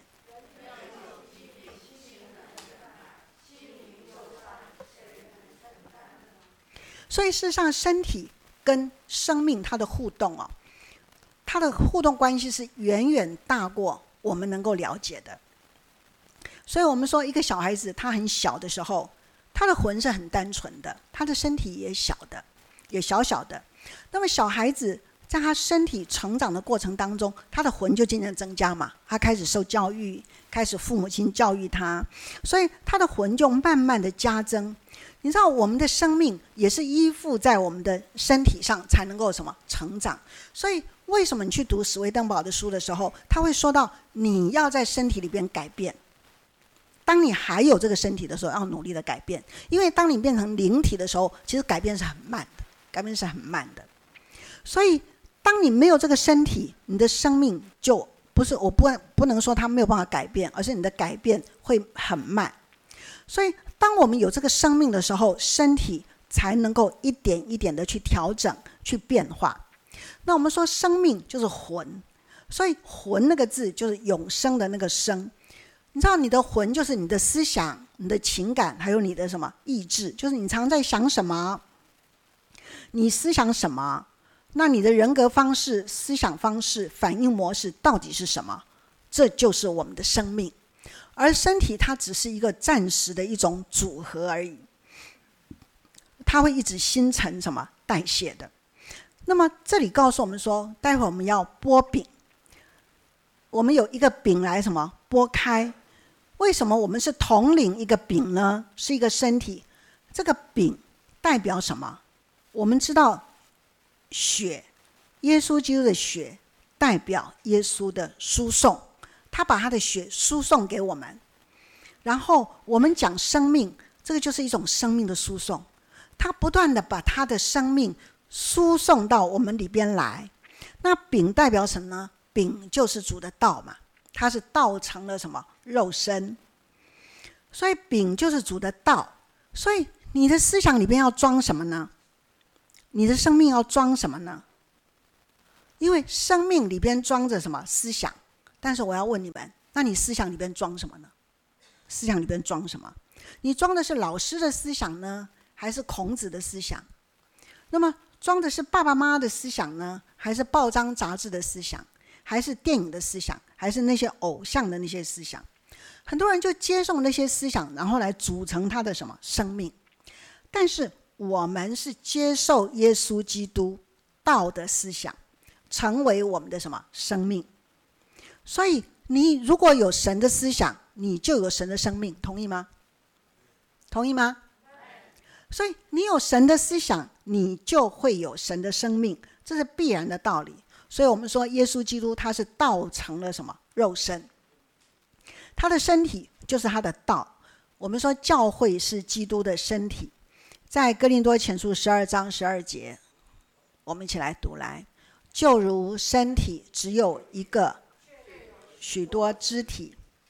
所以事实上，身体跟生命它的互动哦，它的互动关系是远远大过我们能够了解的。所以我们说，一个小孩子他很小的时候，他的魂是很单纯的，他的身体也小的，也小小的。那么小孩子在他身体成长的过程当中，他的魂就渐渐增加嘛，他开始受教育，开始父母亲教育他，所以他的魂就慢慢的加增。你知道我们的生命也是依附在我们的身体上才能够什么成长。所以为什么你去读史威登堡的书的时候，他会说到你要在身体里边改变。当你还有这个身体的时候，要努力的改变，因为当你变成灵体的时候，其实改变是很慢的，改变是很慢的。所以当你没有这个身体，你的生命就不是，我不不能说它没有办法改变，而是你的改变会很慢。所以当我们有这个生命的时候，身体才能够一点一点的去调整，去变化。那我们说生命就是魂，所以魂那个字就是永生的那个生。你知道你的魂就是你的思想、你的情感，还有你的什么意志，就是你常在想什么，你思想什么，那你的人格方式、思想方式、反应模式到底是什么？这就是我们的生命。而身体它只是一个暂时的一种组合而已，它会一直新陈什么代谢的。那么这里告诉我们说，待会我们要剥饼，我们有一个饼来什么剥开。为什么我们是统领一个饼呢？是一个身体，这个饼代表什么？我们知道血，耶稣基督的血代表耶稣的输送，他把他的血输送给我们。然后我们讲生命，这个就是一种生命的输送，他不断的把他的生命输送到我们里边来。那饼代表什么呢？饼就是主的道嘛，它是道成了什么肉身，所以饼就是主的道。所以你的思想里边要装什么呢？你的生命要装什么呢？因为生命里边装着什么思想，但是我要问你们，那你思想里边装什么呢？思想里边装什么？你装的是老师的思想呢，还是孔子的思想？那么装的是爸爸妈妈的思想呢，还是报章杂志的思想，还是电影的思想，还是那些偶像的那些思想？很多人就接受那些思想，然后来组成他的什么生命。但是我们是接受耶稣基督道的思想，成为我们的什么生命。所以你如果有神的思想，你就有神的生命，同意吗？同意吗？所以你有神的思想，你就会有神的生命，这是必然的道理。所以我们说耶稣基督他是道成了什么肉身，他的身体就是他的道。我们说教会是基督的身体，在哥林多前书十二章十二节，我们一起来读来。就如身体只有一个，许多肢体，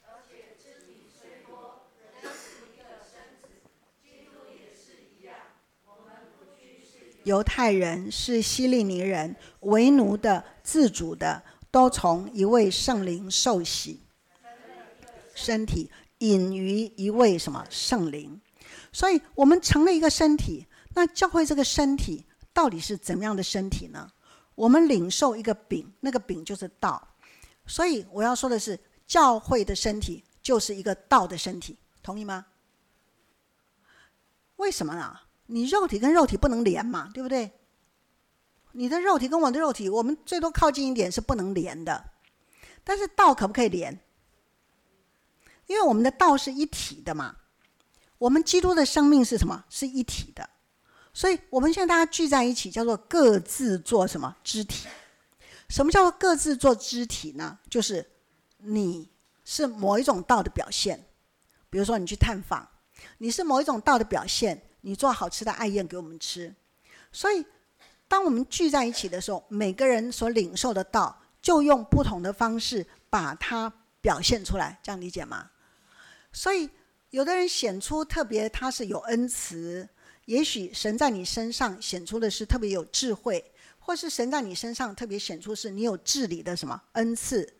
犹太人是希利尼人，为奴的、自主的，都从一位圣灵受洗，身体隐于一位什么圣灵。所以我们成了一个身体。那教会这个身体到底是怎么样的身体呢？我们领受一个饼，那个饼就是道。所以我要说的是，教会的身体就是一个道的身体，同意吗？为什么呢？你肉体跟肉体不能连嘛，对不对？你的肉体跟我的肉体，我们最多靠近一点是不能连的。但是道可不可以连？因为我们的道是一体的嘛。我们基督的生命是什么？是一体的。所以我们现在大家聚在一起，叫做各自做什么肢体。什么叫做各自做肢体呢？就是你是某一种道的表现，比如说你去探访，你是某一种道的表现，你做好吃的爱宴给我们吃。所以当我们聚在一起的时候，每个人所领受的道就用不同的方式把它表现出来，这样理解吗？所以有的人显出特别他是有恩慈，也许神在你身上显出的是特别有智慧，或是神在你身上特别显出是你有治理的什么恩赐，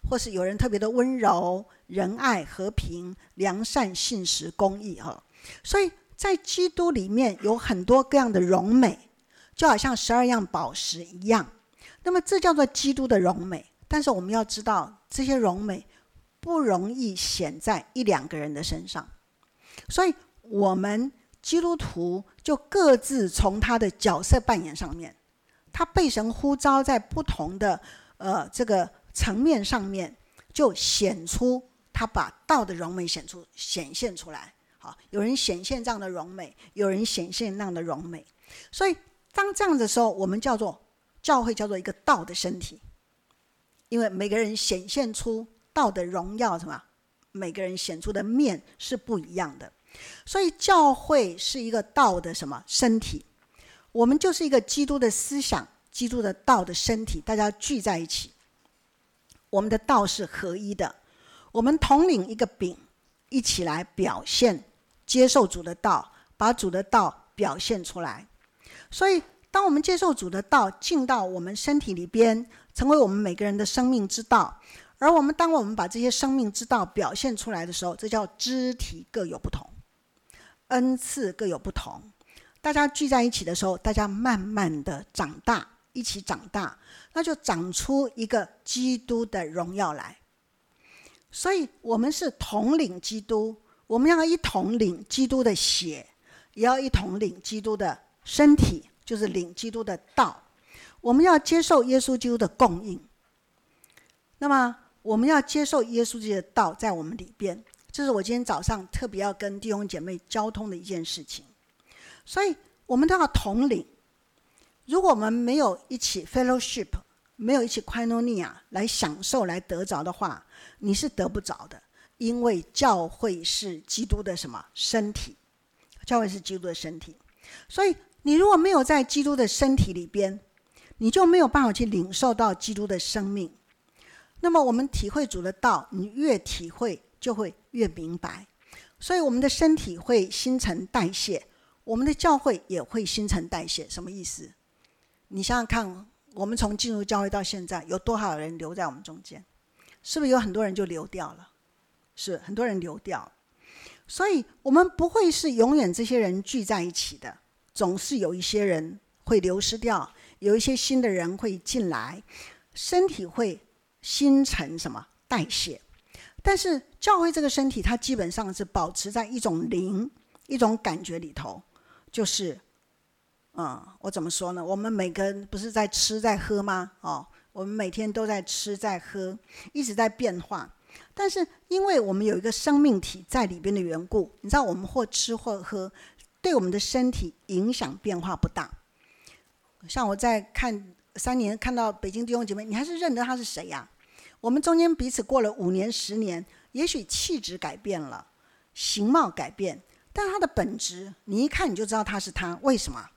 或是有人特别的温柔、仁爱、和平、良善、信实、公义。所以在基督里面有很多各样的荣美，就好像十二样宝石一样。那么这叫做基督的荣美。但是我们要知道，这些荣美不容易显在一两个人的身上，所以我们基督徒就各自从他的角色扮演上面，他被神呼召在不同的呃这个层面上面，就显出他把道的荣美显出显现出来。好，有人显现这样的荣美，有人显现那样的荣美。所以当这样的时候，我们叫做教会叫做一个道的身体，因为每个人显现出道的荣耀，什么？每个人显出的面是不一样的。所以教会是一个道的什么身体？我们就是一个基督的思想、基督的道的身体，大家聚在一起。我们的道是合一的，我们统领一个饼，一起来表现接受主的道，把主的道表现出来。所以当我们接受主的道进到我们身体里边，成为我们每个人的生命之道，而我们当我们把这些生命之道表现出来的时候，这叫肢体各有不同，恩赐各有不同。大家聚在一起的时候，大家慢慢的长大，一起长大，那就长出一个基督的荣耀来。所以我们是统领基督，我们要一同领基督的血，也要一同领基督的身体，就是领基督的道。我们要接受耶稣基督的供应，那么我们要接受耶稣基督的道在我们里边。这是我今天早上特别要跟弟兄姐妹交通的一件事情。所以我们都要同领。如果我们没有一起 fellowship， 没有一起 koinonia 来享受来得着的话，你是得不着的。因为教会是基督的什么身体？教会是基督的身体。所以你如果没有在基督的身体里边，你就没有办法去领受到基督的生命。那么我们体会主的道，你越体会就会越明白。所以我们的身体会新陈代谢，我们的教会也会新陈代谢。什么意思？你想想看，我们从进入教会到现在，有多少人留在我们中间？是不是有很多人就流掉了？是，很多人流掉了。所以我们不会是永远这些人聚在一起的，总是有一些人会流失掉，有一些新的人会进来，身体会新陈什么代谢。但是教会这个身体，它基本上是保持在一种灵、一种感觉里头，就是嗯，我怎么说呢？我们每个人不是在吃在喝吗？哦，我们每天都在吃在喝，一直在变化。但是因为我们有一个生命体在里边的缘故，你知道我们或吃或喝，对我们的身体影响变化不大。像我在看三年看到北京弟兄姐妹，你还是认得他是谁呀、啊？我们中间彼此过了五年十年，也许气质改变了，形貌改变，但他的本质你一看你就知道他是他。为什么？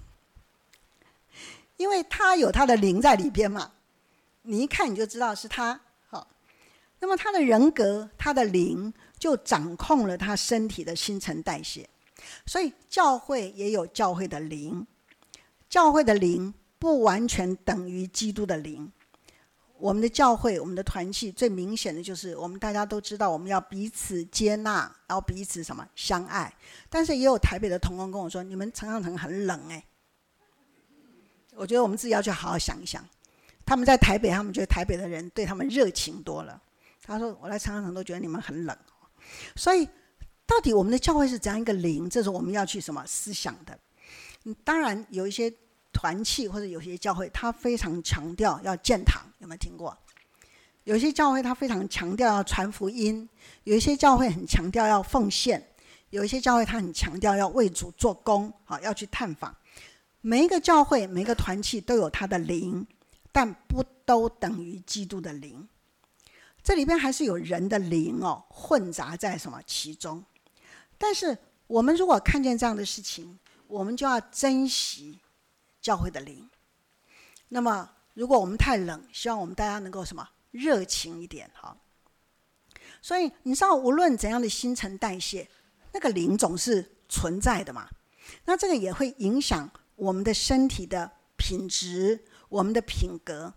因为他有他的灵在里边嘛，你一看你就知道是他。好，那么他的人格、他的灵就掌控了他身体的新陈代谢。所以教会也有教会的灵，教会的灵不完全等于基督的灵。我们的教会，我们的团契最明显的就是我们大家都知道，我们要彼此接纳，然后彼此什么相爱。但是也有台北的同工跟我说，你们常常很冷哎。我觉得我们自己要去好好想一想，他们在台北，他们觉得台北的人对他们热情多了。他说我来常常都觉得你们很冷。所以到底我们的教会是怎样一个灵，这是我们要去什么思想的。当然有一些团契或者有些教会他非常强调要建堂，有没有听过？有些教会他非常强调要传福音，有一些教会很强调要奉献，有一些教会他很强调要为主做工，要去探访。每一个教会每一个团契都有他的灵，但不都等于基督的灵。这里边还是有人的灵哦，混杂在什么其中。但是我们如果看见这样的事情，我们就要珍惜教会的灵。那么如果我们太冷，希望我们大家能够什么热情一点。好，所以你知道无论怎样的新陈代谢，那个灵总是存在的嘛。那这个也会影响我们的身体的品质，我们的品格。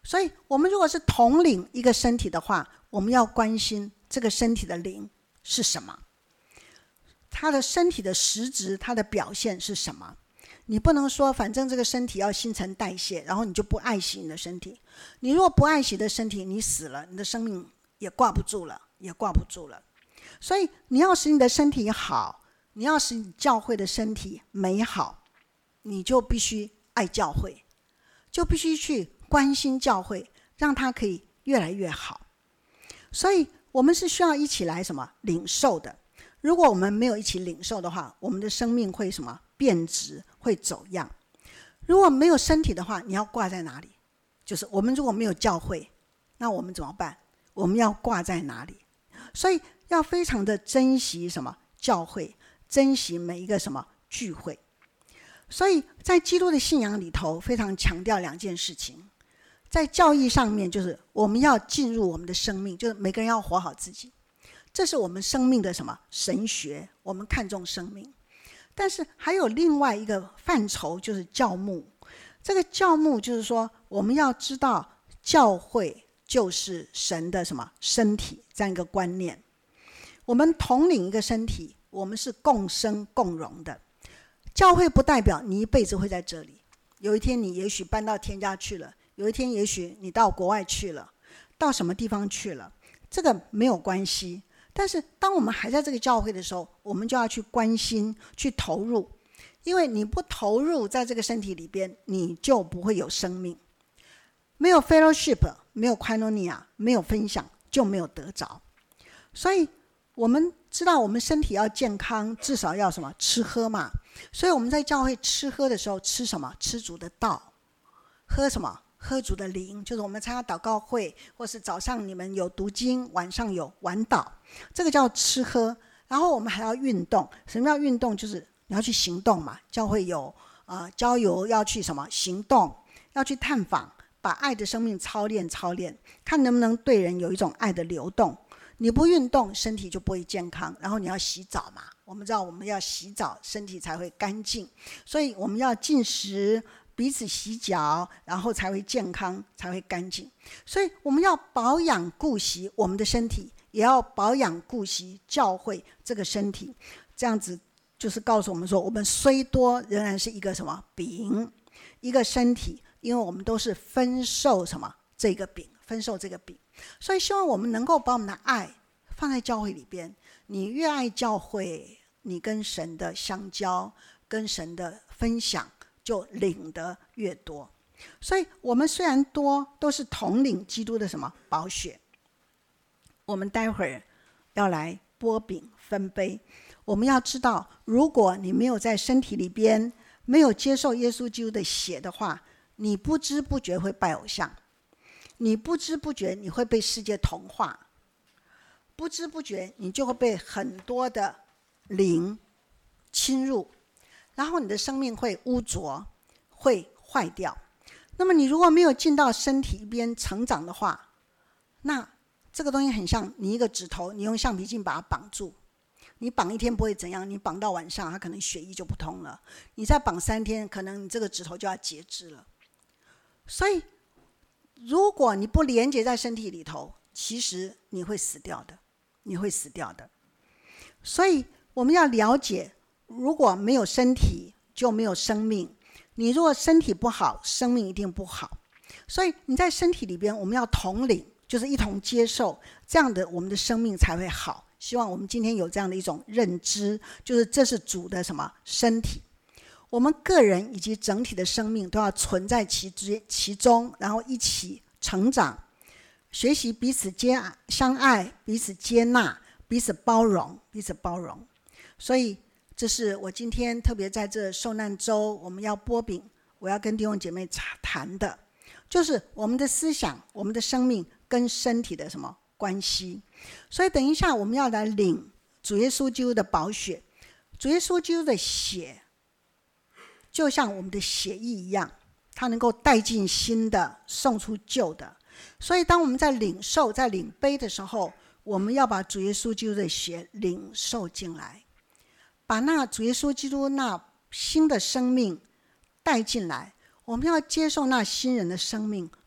所以我们如果是统领一个身体的话，我们要关心这个身体的灵是什么，他的身体的实质，他的表现是什么。你不能说反正这个身体要新陈代谢，然后你就不爱惜你的身体。你如果不爱惜的身体，你死了，你的生命也挂不住了，也挂不住了。所以你要使你的身体好，你要使你教会的身体美好，你就必须爱教会，就必须去关心教会，让它可以越来越好。所以我们是需要一起来什么领受的。如果我们没有一起领受的话，我们的生命会什么变质，会走样。如果没有身体的话，你要挂在哪里？就是我们如果没有教会，那我们怎么办？我们要挂在哪里？所以要非常的珍惜什么教会，珍惜每一个什么聚会。所以在基督的信仰里头，非常强调两件事情。在教义上面，就是我们要进入我们的生命，就是每个人要活好自己，这是我们生命的什么神学，我们看重生命。但是还有另外一个范畴，就是教牧。这个教牧就是说，我们要知道教会就是神的什么身体，这样一个观念。我们统领一个身体，我们是共生共荣的。教会不代表你一辈子会在这里，有一天你也许搬到天家去了，有一天也许你到国外去了，到什么地方去了，这个没有关系。但是当我们还在这个教会的时候，我们就要去关心，去投入。因为你不投入在这个身体里边，你就不会有生命。没有 fellowship， 没有 koinonia， 没有分享，就没有得着。所以我们知道我们身体要健康，至少要什么吃喝嘛。所以我们在教会吃喝的时候，吃什么？吃主的道。喝什么？喝主的灵，就是我们参加祷告会，或是早上你们有读经，晚上有晚祷，这个叫吃喝。然后我们还要运动。什么叫运动？就是你要去行动嘛。教会有呃郊游，要去什么行动，要去探访，把爱的生命操练操练，看能不能对人有一种爱的流动。你不运动，身体就不会健康。然后你要洗澡嘛，我们知道我们要洗澡，身体才会干净。所以我们要进食，彼此洗脚，然后才会健康，才会干净。所以我们要保养顾惜我们的身体，也要保养顾惜教会这个身体。这样子就是告诉我们说，我们虽多，仍然是一个什么饼，一个身体，因为我们都是分受什么这个饼，分受这个饼。所以希望我们能够把我们的爱放在教会里边。你越爱教会，你跟神的相交，跟神的分享就领得越多。所以我们虽然多，都是统领基督的什么宝血。我们待会儿要来擘饼分杯。我们要知道，如果你没有在身体里边，没有接受耶稣基督的血的话，你不知不觉会拜偶像，你不知不觉你会被世界同化，不知不觉你就会被很多的灵侵入，然后你的生命会污浊，会坏掉。那么你如果没有进到身体一边成长的话，那这个东西很像你一个指头，你用橡皮筋把它绑住，你绑一天不会怎样，你绑到晚上它可能血液就不通了，你再绑三天，可能你这个指头就要截肢了。所以如果你不连接在身体里头，其实你会死掉的，你会死掉的。所以我们要了解，如果没有身体就没有生命，你如果身体不好，生命一定不好。所以你在身体里边，我们要统领，就是一同接受，这样的我们的生命才会好。希望我们今天有这样的一种认知，就是这是主的什么身体，我们个人以及整体的生命都要存在其其中，然后一起成长，学习彼此接相爱，彼此接纳，彼此包容，彼此包容。所以这是我今天特别在这受难周我们要擘饼，我要跟弟兄姐妹谈的，就是我们的思想，我们的生命跟身体的什么关系。所以等一下我们要来领主耶稣基督的宝血。主耶稣基督的血就像我们的血液一样，它能够带进新的，送出旧的。所以当我们在领受，在领杯的时候，我们要把主耶稣基督的血领受进来，把那主耶稣基督那新的生命带进来。我们要接受那新人的生命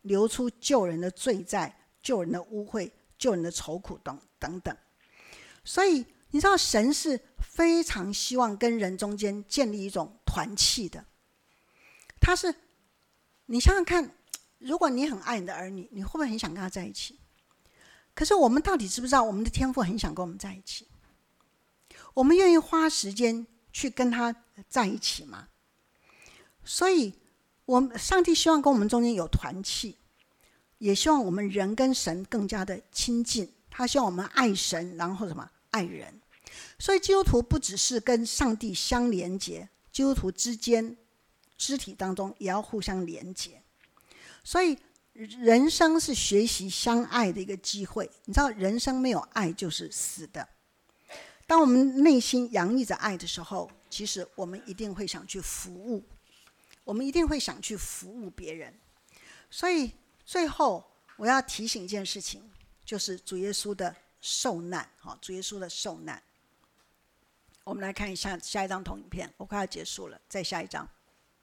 流出救人的罪债、救人的污秽、救人的愁苦等等等。所以你知道神是非常希望跟人中间建立一种团契的。他是，你想想看，如果你很爱你的儿女，你会不会很想跟他在一起？可是我们到底知不知道我们的天父很想跟我们在一起？我们愿意花时间去跟他在一起吗？所以我们上帝希望跟我们中间有团契，也希望我们人跟神更加的亲近。他希望我们爱神，然后什么？爱人。所以基督徒不只是跟上帝相连结，基督徒之间肢体当中也要互相连结。所以人生是学习相爱的一个机会。你知道人生没有爱就是死的。当我们内心洋溢着爱的时候，其实我们一定会想去服务，我们一定会想去服务别人。所以最后我要提醒一件事情，就是主耶稣的受难。主耶稣的受难，我们来看一下下一张投影片，我快要结束了，再下一张。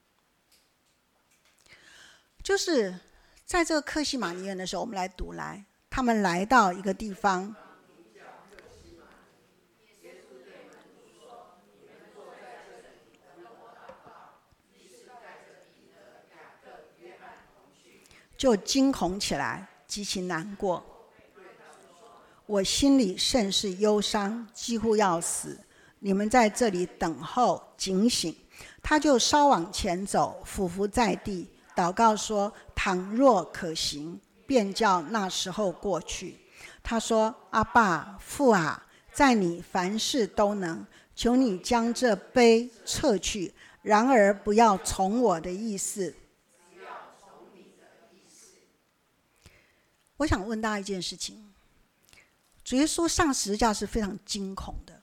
就是在这个客西马尼园的时候，我们来读来，他们来到一个地方，就惊恐起来，极其难过。我心里甚是忧伤，几乎要死。你们在这里等候警醒。他就稍往前走，俯伏在地，祷告说：倘若可行，便叫那时候过去。他说：阿爸，父啊，在你凡事都能，求你将这杯撤去，然而不要从我的意思。我想问大家一件事情，主耶稣上十字架是非常惊恐的，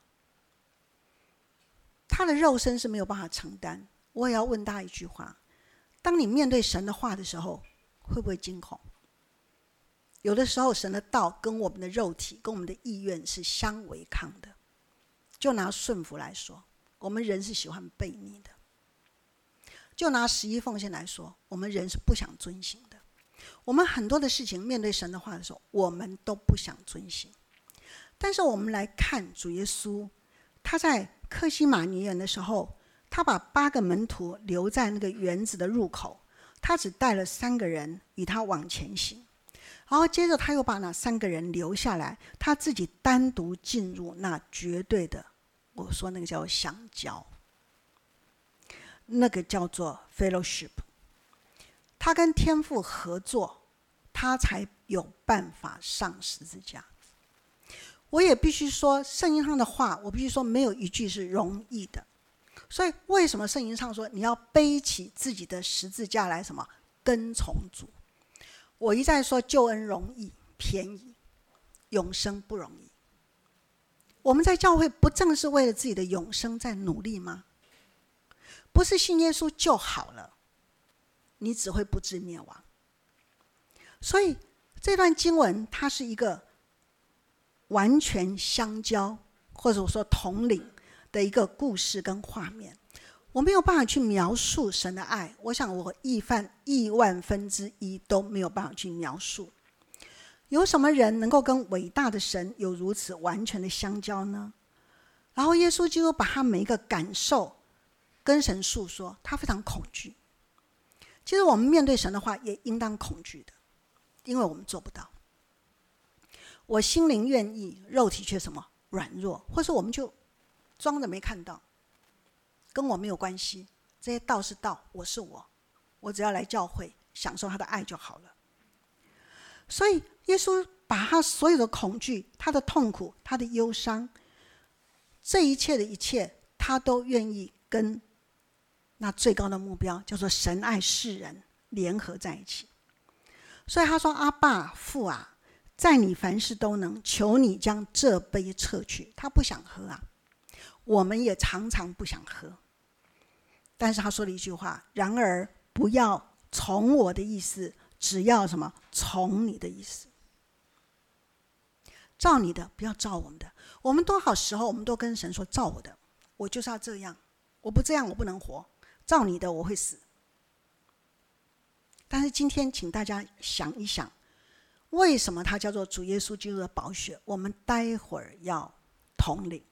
他的肉身是没有办法承担。我也要问大家一句话，当你面对神的话的时候，会不会惊恐？有的时候神的道跟我们的肉体跟我们的意愿是相违抗的。就拿顺服来说，我们人是喜欢悖逆的。就拿十一奉献来说，我们人是不想遵行的。我们很多的事情面对神的话的时候，我们都不想遵行。但是我们来看主耶稣，他在客西马尼园的时候，他把八个门徒留在那个园子的入口，他只带了三个人与他往前行。然后接着他又把那三个人留下来，他自己单独进入那绝对的，我说那个叫相交，那个叫做 fellowship。 他跟天父合作，他才有办法上十字架。我也必须说，圣经上的话，我必须说没有一句是容易的。所以为什么圣经上说你要背起自己的十字架来什么跟从主？我一再说救恩容易便宜，永生不容易。我们在教会不正是为了自己的永生在努力吗？不是信耶稣就好了，你只会不致灭亡。所以这段经文它是一个完全相交，或者说统领的一个故事跟画面。我没有办法去描述神的爱，我想我亿万亿万分之一都没有办法去描述。有什么人能够跟伟大的神有如此完全的相交呢？然后耶稣基督把他每一个感受跟神诉说，他非常恐惧。其实我们面对神的话也应当恐惧的，因为我们做不到。我心灵愿意，肉体却什么软弱，或是我们就装着没看到，跟我没有关系，这些道是道，我是我，我只要来教会享受他的爱就好了。所以耶稣把他所有的恐惧，他的痛苦，他的忧伤，这一切的一切，他都愿意跟那最高的目标叫做神爱世人联合在一起。所以他说：阿爸，父啊，在你凡事都能，求你将这杯撤去。他不想喝啊，我们也常常不想喝。但是他说了一句话：然而不要从我的意思，只要什么？从你的意思。照你的，不要照我们的。我们多少时候我们都跟神说：照我的，我就是要这样，我不这样我不能活，照你的我会死。 但是今天请大家想一想，为什么它叫做主耶稣基督的宝血？我们待会儿要统领。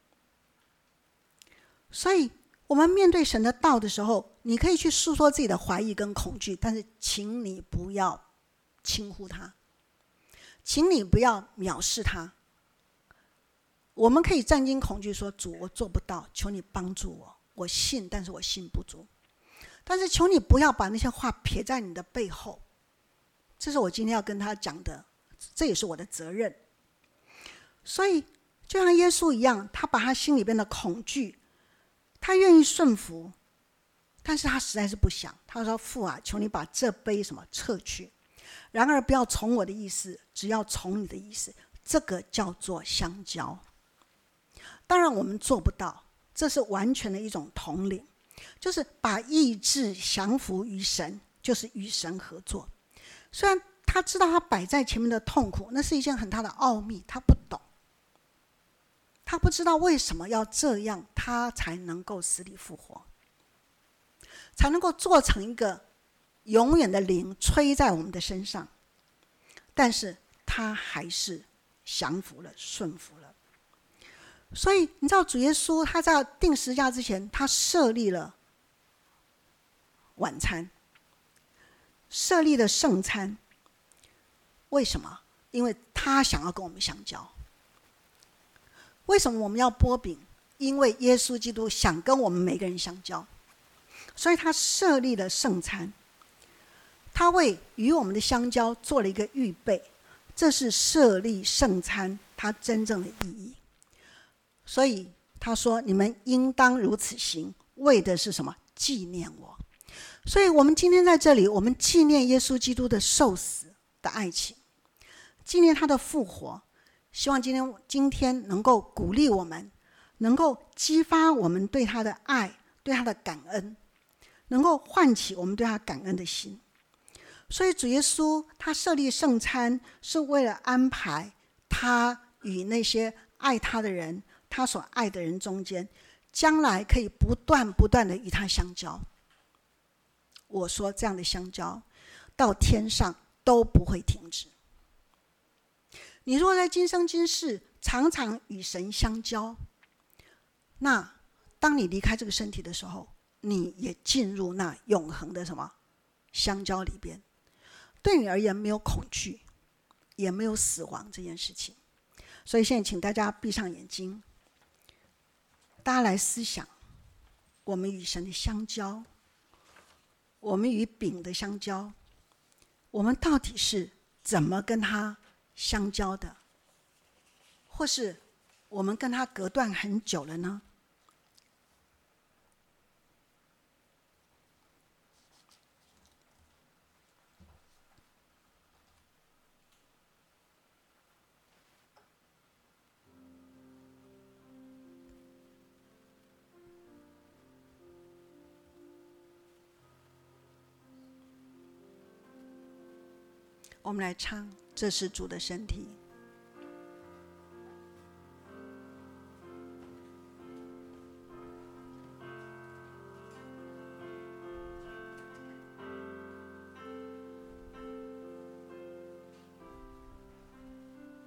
所以我们面对神的道的时候，你可以去诉说自己的怀疑跟恐惧，但是请你不要轻忽它，请你不要藐视它。我们可以战惊恐惧说，主，我做不到，求你帮助我，我信，但是我信不足。但是求你不要把那些话撇在你的背后，这是我今天要跟他讲的，这也是我的责任。所以就像耶稣一样，他把他心里边的恐惧，他愿意顺服，但是他实在是不想。他说，父啊，求你把这杯什么撤去，然而不要从我的意思，只要从你的意思。这个叫做相交。当然我们做不到，这是完全的一种统领，就是把意志降服于神，就是与神合作。虽然他知道他摆在前面的痛苦，那是一件很大的奥秘，他不懂，他不知道为什么要这样，他才能够死里复活，才能够做成一个永远的灵吹在我们的身上。但是他还是降服了，顺服了。所以你知道主耶稣他在定十字架之前，他设立了晚餐，设立了圣餐。为什么？因为他想要跟我们相交。为什么我们要擘饼？因为耶稣基督想跟我们每个人相交，所以他设立了圣餐，他为与我们的相交做了一个预备。这是设立圣餐它真正的意义。所以他说，你们应当如此行，为的是什么？纪念我。所以我们今天在这里，我们纪念耶稣基督的受死的爱情，纪念他的复活。希望今天今天能够鼓励我们，能够激发我们对他的爱，对他的感恩，能够唤起我们对他感恩的心。所以主耶稣他设立圣餐，是为了安排他与那些爱他的人，他所爱的人中间，将来可以不断不断的与他相交。我说这样的相交到天上都不会停止。你如果在今生今世常常与神相交，那当你离开这个身体的时候，你也进入那永恒的什么相交里边。对你而言没有恐惧，也没有死亡这件事情。所以现在请大家闭上眼睛，大家来思想，我们与神的相交，我们与饼的相交，我们到底是怎么跟他相交的？或是我们跟他隔断很久了呢？我们来唱，这是主的身体。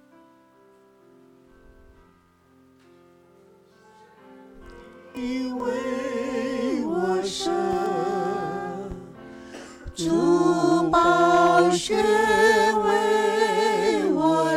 因为